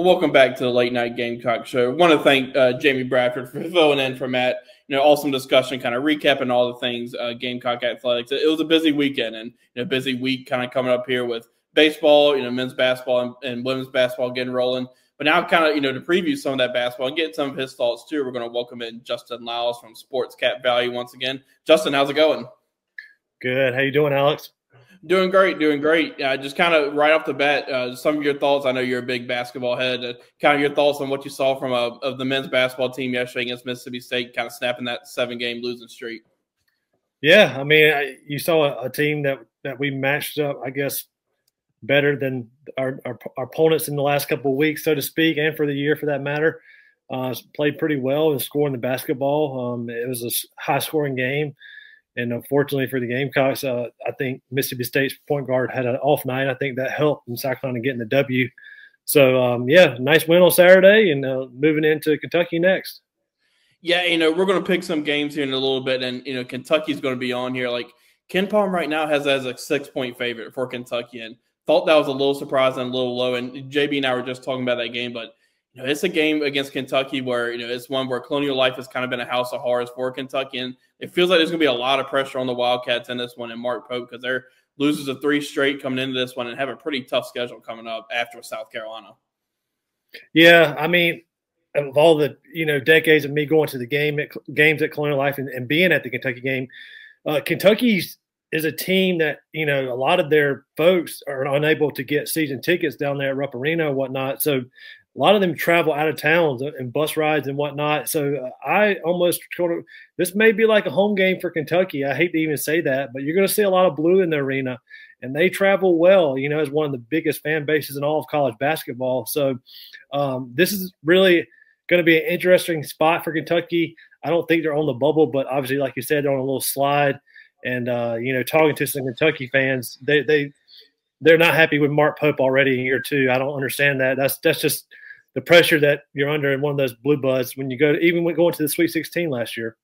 welcome back to the Late Night Gamecock Show. I want to thank Jamie Bradford for filling in for Matt. Awesome discussion, kind of recapping all the things Gamecock athletics. It was a busy weekend and busy week kind of coming up here with baseball, men's basketball and women's basketball getting rolling. But now kind of, to preview some of that basketball and get some of his thoughts too, we're going to welcome in Justin Lyles from Sports Cap Value once again. Justin, how's it going? Good. How you doing, Alex? Doing great. Just kind of right off the bat, some of your thoughts. I know you're a big basketball head. Kind of your thoughts on what you saw from of the men's basketball team yesterday against Mississippi State, kind of snapping that 7-game losing streak. Yeah, I mean, you saw a team that we matched up, I guess, better than our opponents in the last couple of weeks, so to speak, and for the year for that matter. Played pretty well in scoring the basketball. It was a high-scoring game. And unfortunately for the Gamecocks, I think Mississippi State's point guard had an off night. I think that helped in South Carolina getting the W. So, nice win on Saturday and moving into Kentucky next. Yeah, we're going to pick some games here in a little bit, and, Kentucky's going to be on here. Like, Ken Palm right now has as a 6-point favorite for Kentucky, and thought that was a little surprising, a little low. And JB and I were just talking about that game, but it's a game against Kentucky where, it's one where Colonial Life has kind of been a house of horrors for Kentucky. And it feels like there's going to be a lot of pressure on the Wildcats in this one and Mark Pope because they're losers of 3 straight coming into this one and have a pretty tough schedule coming up after South Carolina. Yeah, I mean, of all the, decades of me going to the games at Colonial Life and being at the Kentucky game, Kentucky is a team that, a lot of their folks are unable to get season tickets down there at Rupp Arena and whatnot. So a lot of them travel out of town and bus rides and whatnot. So I almost this may be like a home game for Kentucky. I hate to even say that, but you're going to see a lot of blue in the arena, and they travel well, as one of the biggest fan bases in all of college basketball. So this is really going to be an interesting spot for Kentucky. I don't think they're on the bubble, but obviously, like you said, they're on a little slide. And, talking to some Kentucky fans, they're not happy with Mark Pope already in year 2. I don't understand that. That's just the pressure that you're under in one of those blue buds when you even when going to the Sweet 16 last year.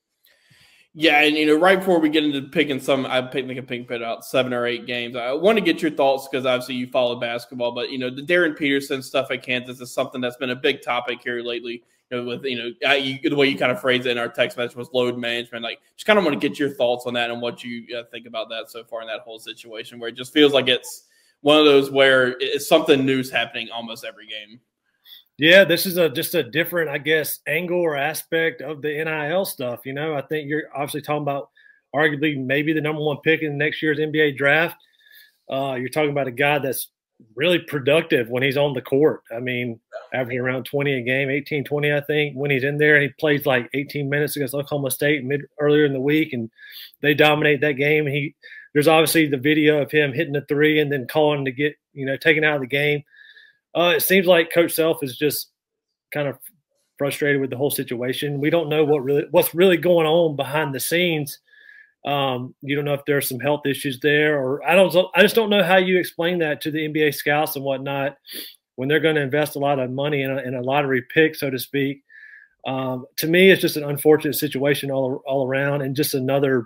Yeah, and right before we get into picking I pick out 7 or 8 games. I want to get your thoughts because obviously you follow basketball, but the Darren Peterson stuff at Kansas is something that's been a big topic here lately. With the way you kind of phrase it in our text message was load management. Like, just kind of want to get your thoughts on that and what you think about that so far in that whole situation, where it just feels like it's one of those where it's something new's happening almost every game. Yeah, this is just a different, I guess, angle or aspect of the NIL stuff. I think you're obviously talking about arguably maybe the number 1 pick in next year's NBA draft. You're talking about a guy that's really productive when he's on the court. I mean, averaging around 20 a game, 18, 20, I think, when he's in there. And he plays like 18 minutes against Oklahoma State earlier in the week, and they dominate that game. And there's obviously the video of him hitting the 3 and then calling to get, taken out of the game. It seems like Coach Self is just kind of frustrated with the whole situation. We don't know what's really going on behind the scenes. You don't know if there's some health issues there, or I just don't know how you explain that to the NBA scouts and whatnot when they're going to invest a lot of money in a lottery pick, so to speak. To me, it's just an unfortunate situation all around, and just another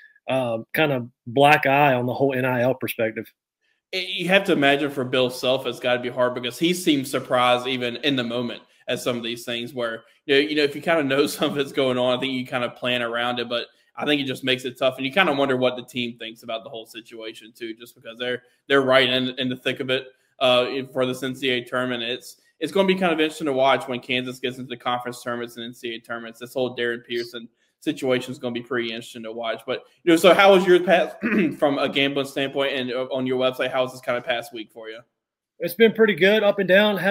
kind of black eye on the whole NIL perspective. You have to imagine for Bill Self, it's got to be hard because he seems surprised even in the moment at some of these things where, if you kind of know something's going on, I think you kind of plan around it, but I think it just makes it tough. And you kind of wonder what the team thinks about the whole situation too, just because they're right in the thick of it for this NCAA tournament. It's going to be kind of interesting to watch when Kansas gets into the conference tournaments and NCAA tournaments. This whole Darren Peterson situation is going to be pretty interesting to watch. But, so how was your past from a gambling standpoint and on your website? How was this kind of past week for you? It's been pretty good, up and down. Had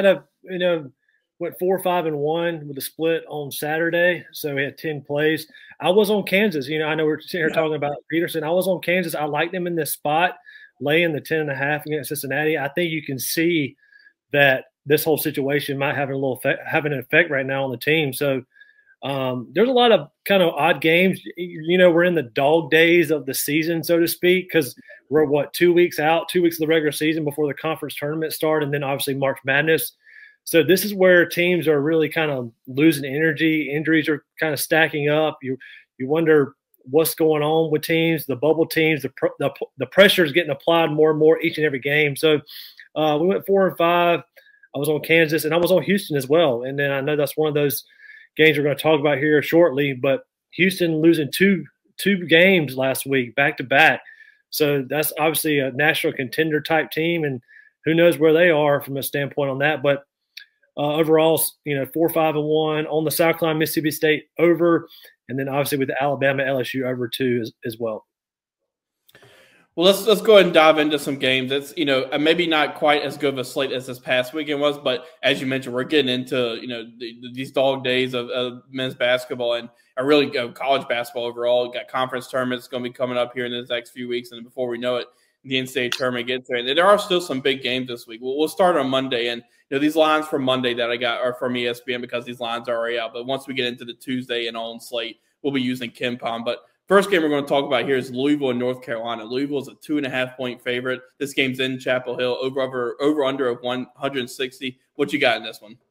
went 4-5-1 with a split on Saturday. So we had 10 plays. I was on Kansas. I know we're sitting here talking about Peterson. I was on Kansas. I liked them in this spot, laying the 10.5 against Cincinnati. I think you can see that this whole situation might have having an effect right now on the team. So there's a lot of kind of odd games. We're in the dog days of the season, so to speak, because we're 2 weeks out, 2 weeks of the regular season before the conference tournament start, and then obviously March Madness. So this is where teams are really kind of losing energy. Injuries are kind of stacking up. You wonder what's going on with teams, the bubble teams. The pressure is getting applied more and more each and every game. So we went 4-5. I was on Kansas, and I was on Houston as well. And then I know that's one of those games we're going to talk about here shortly. But Houston losing two games last week, back to back. So that's obviously a national contender type team, and who knows where they are from a standpoint on that. But overall, 4-5-1 on the South Carolina Mississippi State over, and then obviously with the Alabama LSU over too as well. Well, let's go ahead and dive into some games. It's maybe not quite as good of a slate as this past weekend was, but as you mentioned, we're getting into these dog days of men's basketball and really college basketball overall. We've got conference tournaments going to be coming up here in the next few weeks, and before we know it, the NCAA tournament gets there. And there are still some big games this week. We'll start on Monday, and these lines from Monday that I got are from ESPN because these lines are already out. But once we get into the Tuesday and on slate, we'll be using KenPom. But first game we're going to talk about here is Louisville and North Carolina. Louisville is a 2.5-point favorite. This game's in Chapel Hill, over under of 160. What you got in this one?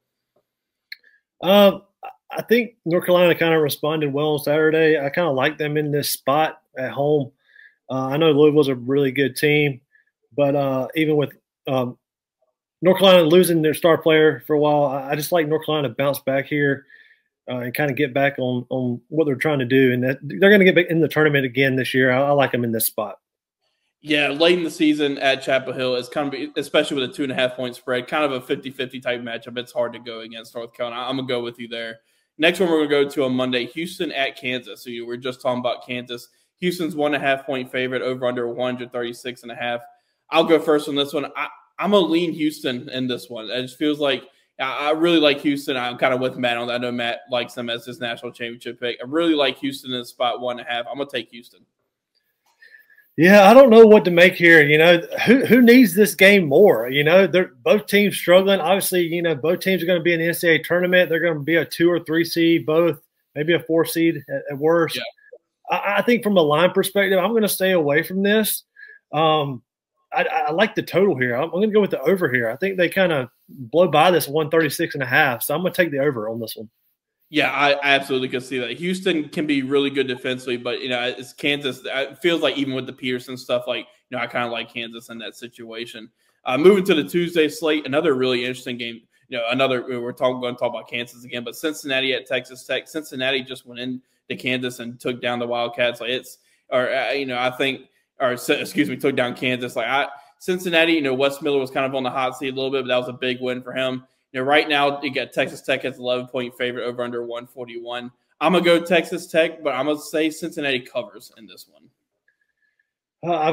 I think North Carolina kind of responded well on Saturday. I kind of like them in this spot at home. I know Louisville's a really good team, but even with North Carolina losing their star player for a while, I just like North Carolina to bounce back here and kind of get back on what they're trying to do. And that they're going to get back in the tournament again this year. I like them in this spot. Yeah, late in the season at Chapel Hill is kind of, especially with a 2.5-point spread, kind of a 50-50 type matchup. It's hard to go against North Carolina. I'm going to go with you there. Next one we're going to go to on Monday, Houston at Kansas. So we were just talking about Kansas. Houston's 1.5-point favorite, over under 136.5. I'll go first on this one. I'm going to lean Houston in this one. It just feels like I really like Houston. I'm kind of with Matt on that. I know Matt likes them as his national championship pick. I really like Houston in spot 1.5. I'm going to take Houston. Yeah, I don't know what to make here. Who needs this game more? They're both teams struggling. Obviously, both teams are going to be in the NCAA tournament. They're going to be a 2 or 3 seed, both, maybe a 4 seed at worst. Yeah. I think from a line perspective, I'm going to stay away from this. I like the total here. I'm going to go with the over here. I think they kind of blow by this 136.5. So I'm going to take the over on this one. Yeah, I absolutely could see that. Houston can be really good defensively, but, it's Kansas. It feels like even with the Peterson stuff, I kind of like Kansas in that situation. Moving to the Tuesday slate, another really interesting game. We're going to talk about Kansas again, but Cincinnati at Texas Tech. Cincinnati just went into Kansas and took down the Wildcats. Took down Kansas. Cincinnati, Wes Miller was kind of on the hot seat a little bit, but that was a big win for him. Right now, you got Texas Tech as 11-point favorite, over under 141. I'm going to go Texas Tech, but I'm going to say Cincinnati covers in this one. I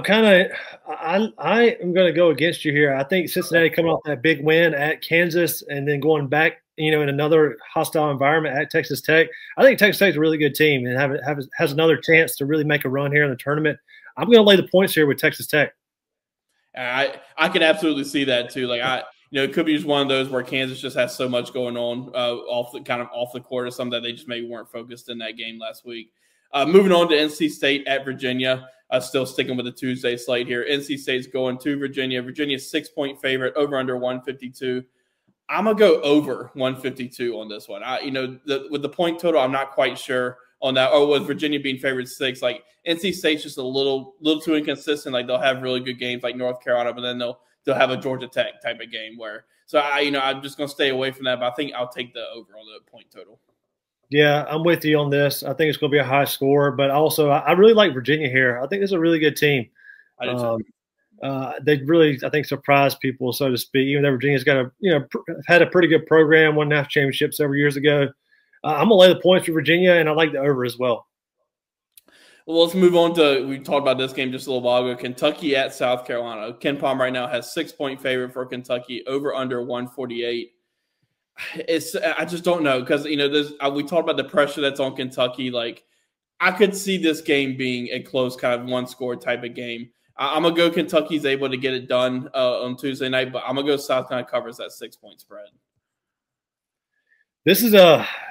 am going to go against you here. I think Cincinnati coming off that big win at Kansas and then going back, in another hostile environment at Texas Tech. I think Texas Tech's a really good team and has another chance to really make a run here in the tournament. I'm going to lay the points here with Texas Tech. I can absolutely see that too. It could be just one of those where Kansas just has so much going on off the court or something that they just maybe weren't focused in that game last week. Moving on to NC State at Virginia. Still sticking with the Tuesday slate here. NC State's going to Virginia. Virginia's 6-point favorite, over under 152. I'm going to go over 152 on this one. With the point total, I'm not quite sure on that. Or with Virginia being favored 6, NC State's just a little too inconsistent. They'll have really good games like North Carolina, but then they'll have a Georgia Tech type of game where. So I'm just going to stay away from that. But I think I'll take the over on the point total. Yeah, I'm with you on this. I think it's going to be a high score, but also I really like Virginia here. I think this is a really good team. I do too. They really, I think, surprised people, so to speak. Even though Virginia's got had a pretty good program, won national championship several years ago. I'm gonna lay the points for Virginia, and I like the over as well. Well, let's move on to, we talked about this game just a little while ago, Kentucky at South Carolina. KenPom right now has 6-point favorite for Kentucky, over under 148. I just don't know because, we talked about the pressure that's on Kentucky. I could see this game being a close kind of one-score type of game. I'm going to go Kentucky's able to get it done on Tuesday night, but I'm going to go South Carolina covers that 6-point spread. This is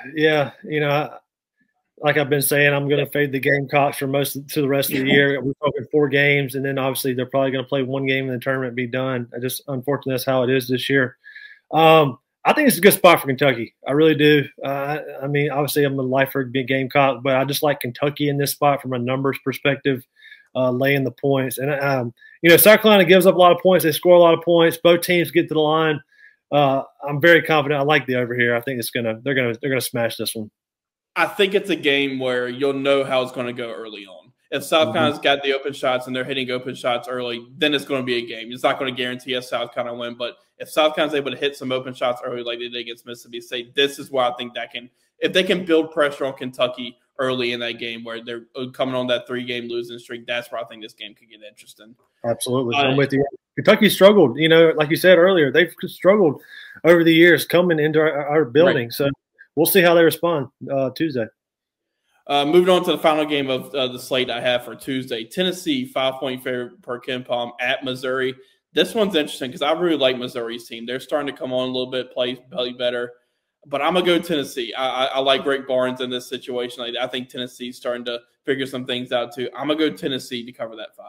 like I've been saying, I'm going to fade the Gamecocks for to the rest of the year. We're talking 4 games, and then obviously they're probably going to play 1 game in the tournament and be done. Unfortunately, that's how it is this year. I think it's a good spot for Kentucky. I really do. Obviously I'm a lifer big Gamecock, but I just like Kentucky in this spot from a numbers perspective, laying the points. And, South Carolina gives up a lot of points. They score a lot of points. Both teams get to the line I'm very confident. I like the over here. I think they're gonna smash this one. I think it's a game where you'll know how it's going to go early on. If South Carolina's got the open shots and they're hitting open shots early, then it's going to be a game. It's not going to guarantee a South Carolina win, but if South Carolina's able to hit some open shots early like they did against Mississippi State, this is where I think that if they can build pressure on Kentucky early in that game where they're coming on that 3-game losing streak, that's where I think this game could get interesting. Absolutely. I'm with you. Kentucky struggled, like you said earlier, they've struggled over the years coming into our building. Right. So we'll see how they respond Tuesday. Moving on to the final game of the slate I have for Tuesday. Tennessee, 5-point favorite per KenPom at Missouri. This one's interesting because I really like Missouri's team. They're starting to come on a little bit, play better. But I'm going to go Tennessee. I like Rick Barnes in this situation. I think Tennessee's starting to figure some things out too. I'm going to go Tennessee to cover that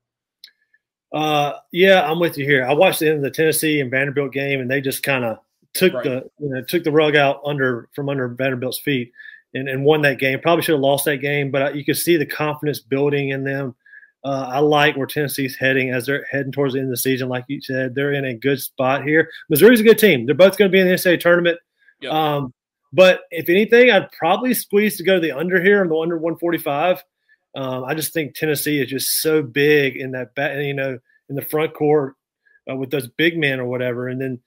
5. Yeah, I'm with you here. I watched the end of the Tennessee and Vanderbilt game, and they just kind of took the rug out from under Vanderbilt's feet and won that game. Probably should have lost that game, but you could see the confidence building in them. I like where Tennessee's heading as they're heading towards the end of the season. Like you said, they're in a good spot here. Missouri's a good team. They're both going to be in the NCAA tournament. Yep. But if anything, I'd probably squeeze to go to the under here on the under 145. I just think Tennessee is just so big in that in the front court with those big men or whatever. And then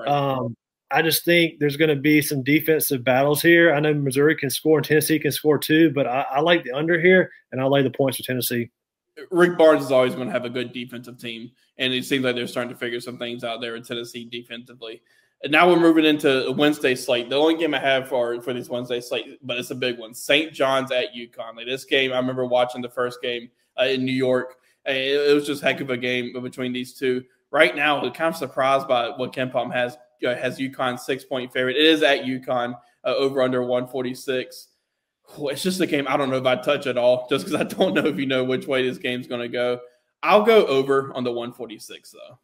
I just think there's going to be some defensive battles here. I know Missouri can score and Tennessee can score too, but I like the under here, and I'll lay the points for Tennessee. Rick Barnes is always going to have a good defensive team, and it seems like they're starting to figure some things out there in Tennessee defensively. And now we're moving into a Wednesday slate. The only game I have for this Wednesday slate, but it's a big one, St. John's at UConn. Like this game, I remember watching the first game in New York. It was just a heck of a game between these two. Right now, I'm kind of surprised by what KenPom has UConn 6-point favorite. It is at UConn, over under 146. It's just a game I don't know if I'd touch at all, just because I don't know if you know which way this game's going to go. I'll go over on the 146, though.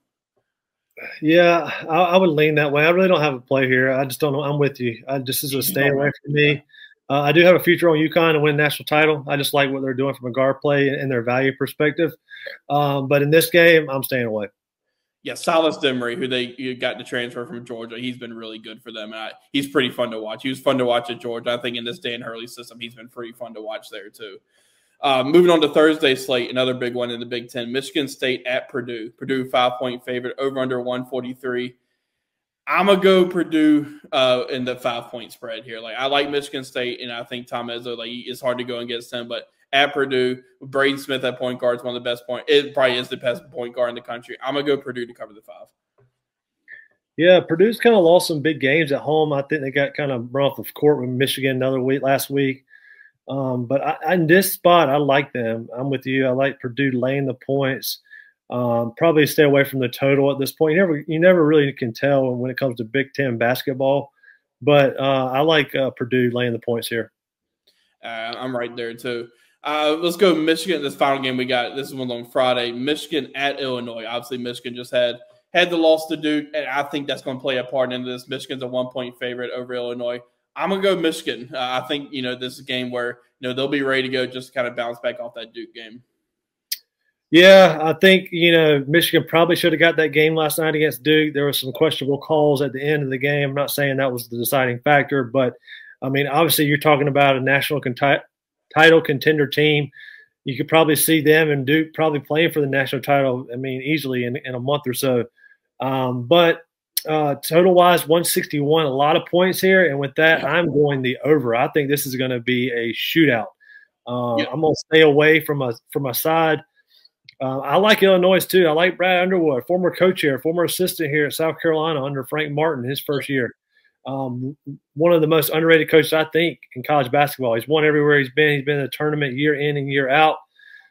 Yeah, I would lean that way. I really don't have a play here. I just don't know. I'm with you. This is a stay away from me. I do have a future on UConn to win a national title. I just like what they're doing from a guard play and their value perspective. But in this game, I'm staying away. Yeah, Silas Demery, who they got to transfer from Georgia, he's been really good for them. He's pretty fun to watch. He was fun to watch at Georgia. I think in this Dan Hurley system, he's been pretty fun to watch there too. Moving on to Thursday slate, another big one in the Big Ten. Michigan State at Purdue. Purdue 5-point favorite, over under 143. I'm going to go Purdue in the 5-point spread here. Like I like Michigan State, and I think Tom Izzo, it's hard to go against them, but at Purdue, Braden Smith at point guard is one of the best it probably is the best point guard in the country. I'm going to go Purdue to cover the 5. Yeah, Purdue's kind of lost some big games at home. I think they got kind of run off the court with Michigan last week. But in this spot, I like them. I'm with you. I like Purdue laying the points. Probably stay away from the total at this point. You never really can tell when it comes to Big Ten basketball. But I like Purdue laying the points here. I'm right there too. Let's go Michigan. This final game we got. This one on Friday. Michigan at Illinois. Obviously, Michigan just had the loss to Duke, and I think that's going to play a part into this. Michigan's a 1-point favorite over Illinois. I'm going to go Michigan. I think, this is a game where, they'll be ready to go just to kind of bounce back off that Duke game. Yeah, I think, Michigan probably should have got that game last night against Duke. There were some questionable calls at the end of the game. I'm not saying that was the deciding factor, but, obviously you're talking about a national title contender team. You could probably see them and Duke probably playing for the national title, easily in a month or so. But total-wise, 161, a lot of points here. And with that, I'm going the over. I think this is going to be a shootout. I'm going to stay away from a side. I like Illinois, too. I like Brad Underwood, former coach here, former assistant here at South Carolina under Frank Martin, his first year. One of the most underrated coaches, I think, in college basketball. He's won everywhere he's been. He's been in the tournament year in and year out.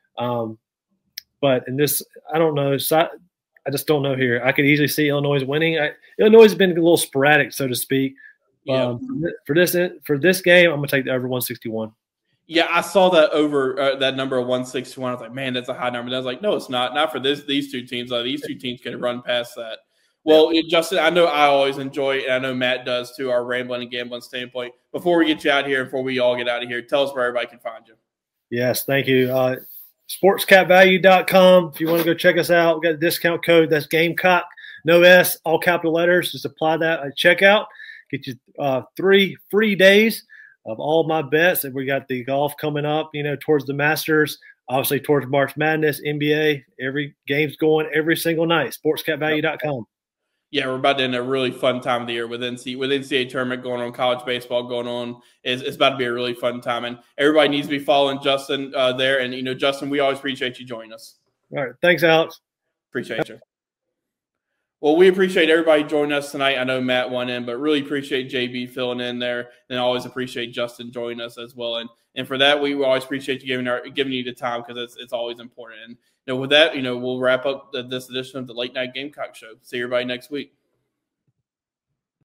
But in this, I don't know. I just don't know here. I could easily see Illinois winning. Illinois has been a little sporadic, so to speak. Yeah. For this game, I'm going to take the over 161. Yeah, I saw that over that number of 161. I was like, man, that's a high number. And I was like, no, it's not. Not for these two teams. These two teams can run past that. Well, Justin, I know I always enjoy it, and I know Matt does too, our rambling and gambling standpoint. Before we get you out here, before we all get out of here, tell us where everybody can find you. Yes, thank you. SportsCapValue.com. If you want to go check us out, we've got a discount code. That's Gamecock no S, all capital letters. Just apply that at checkout. Get you 3 free days of all my bets. And we got the golf coming up, towards the Masters, obviously towards March Madness, NBA. Every game's going every single night. SportsCapValue.com. Yeah, we're about to end a really fun time of the year with NCAA tournament going on, college baseball going on. It's about to be a really fun time, and everybody needs to be following Justin there. And Justin, we always appreciate you joining us. All right, thanks, Alex. Appreciate you. Well, we appreciate everybody joining us tonight. I know Matt won in, but really appreciate JB filling in there, and always appreciate Justin joining us as well. And for that, we always appreciate you giving you the time, because it's always important. And with that, we'll wrap up this edition of the Late Night Gamecock Show. See everybody next week.